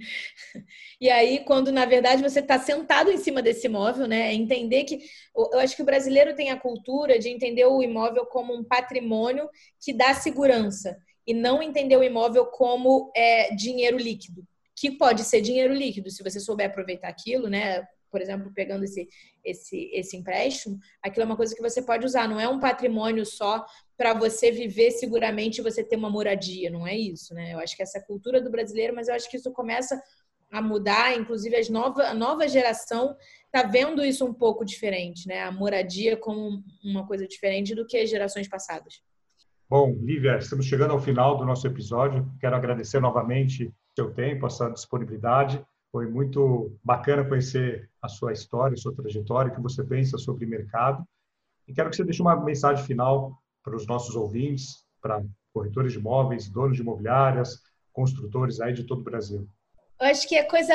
e aí, quando na verdade você está sentado em cima desse imóvel, né? Entender que... Eu acho que o brasileiro tem a cultura de entender o imóvel como um patrimônio que dá segurança e não entender o imóvel como é, dinheiro líquido, que pode ser dinheiro líquido, se você souber aproveitar aquilo, né? Por exemplo, pegando esse, esse, esse empréstimo, aquilo é uma coisa que você pode usar, não é um patrimônio só para você viver seguramente e você ter uma moradia, não é isso, né? Eu acho que essa é a cultura do brasileiro, mas eu acho que isso começa a mudar, inclusive as nova, a nova geração está vendo isso um pouco diferente, né? A moradia como uma coisa diferente do que as gerações passadas. Bom, Lívia, estamos chegando ao final do nosso episódio. Quero agradecer novamente o seu tempo, a sua disponibilidade. Foi muito bacana conhecer a sua história, a sua trajetória, o que você pensa sobre mercado. E quero que você deixe uma mensagem final para os nossos ouvintes, para corretores de imóveis, donos de imobiliárias, construtores aí de todo o Brasil. Eu acho que a coisa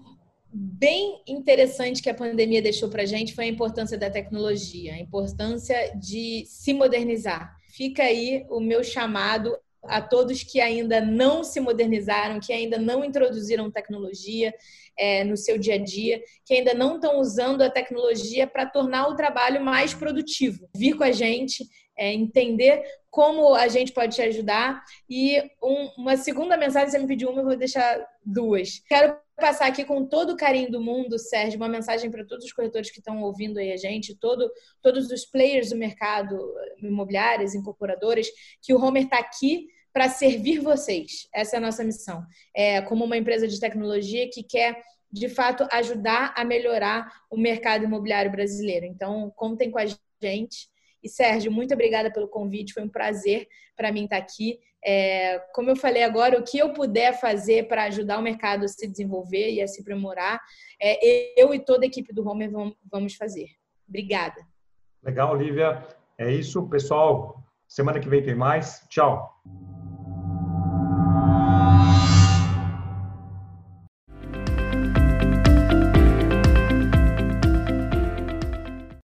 bem interessante que a pandemia deixou para a gente foi a importância da tecnologia, a importância de se modernizar. Fica aí o meu chamado a todos que ainda não se modernizaram, que ainda não introduziram tecnologia é, no seu dia a dia, que ainda não estão usando a tecnologia para tornar o trabalho mais produtivo. Vir com a gente, é, entender como a gente pode te ajudar. E um, uma segunda mensagem, você me pediu uma, eu vou deixar duas. Quero passar aqui com todo o carinho do mundo, Sérgio, uma mensagem para todos os corretores que estão ouvindo aí a gente, todo, todos os players do mercado, imobiliárias, incorporadoras, que o Homer está aqui para servir vocês. Essa é a nossa missão. É, como uma empresa de tecnologia que quer, de fato, ajudar a melhorar o mercado imobiliário brasileiro. Então, contem com a gente. E, Sérgio, muito obrigada pelo convite. Foi um prazer para mim estar aqui. É, como eu falei agora, o que eu puder fazer para ajudar o mercado a se desenvolver e a se aprimorar, é, eu e toda a equipe do Homer vamos fazer. Obrigada. Legal, Lívia. É isso, pessoal. Semana que vem tem mais. Tchau.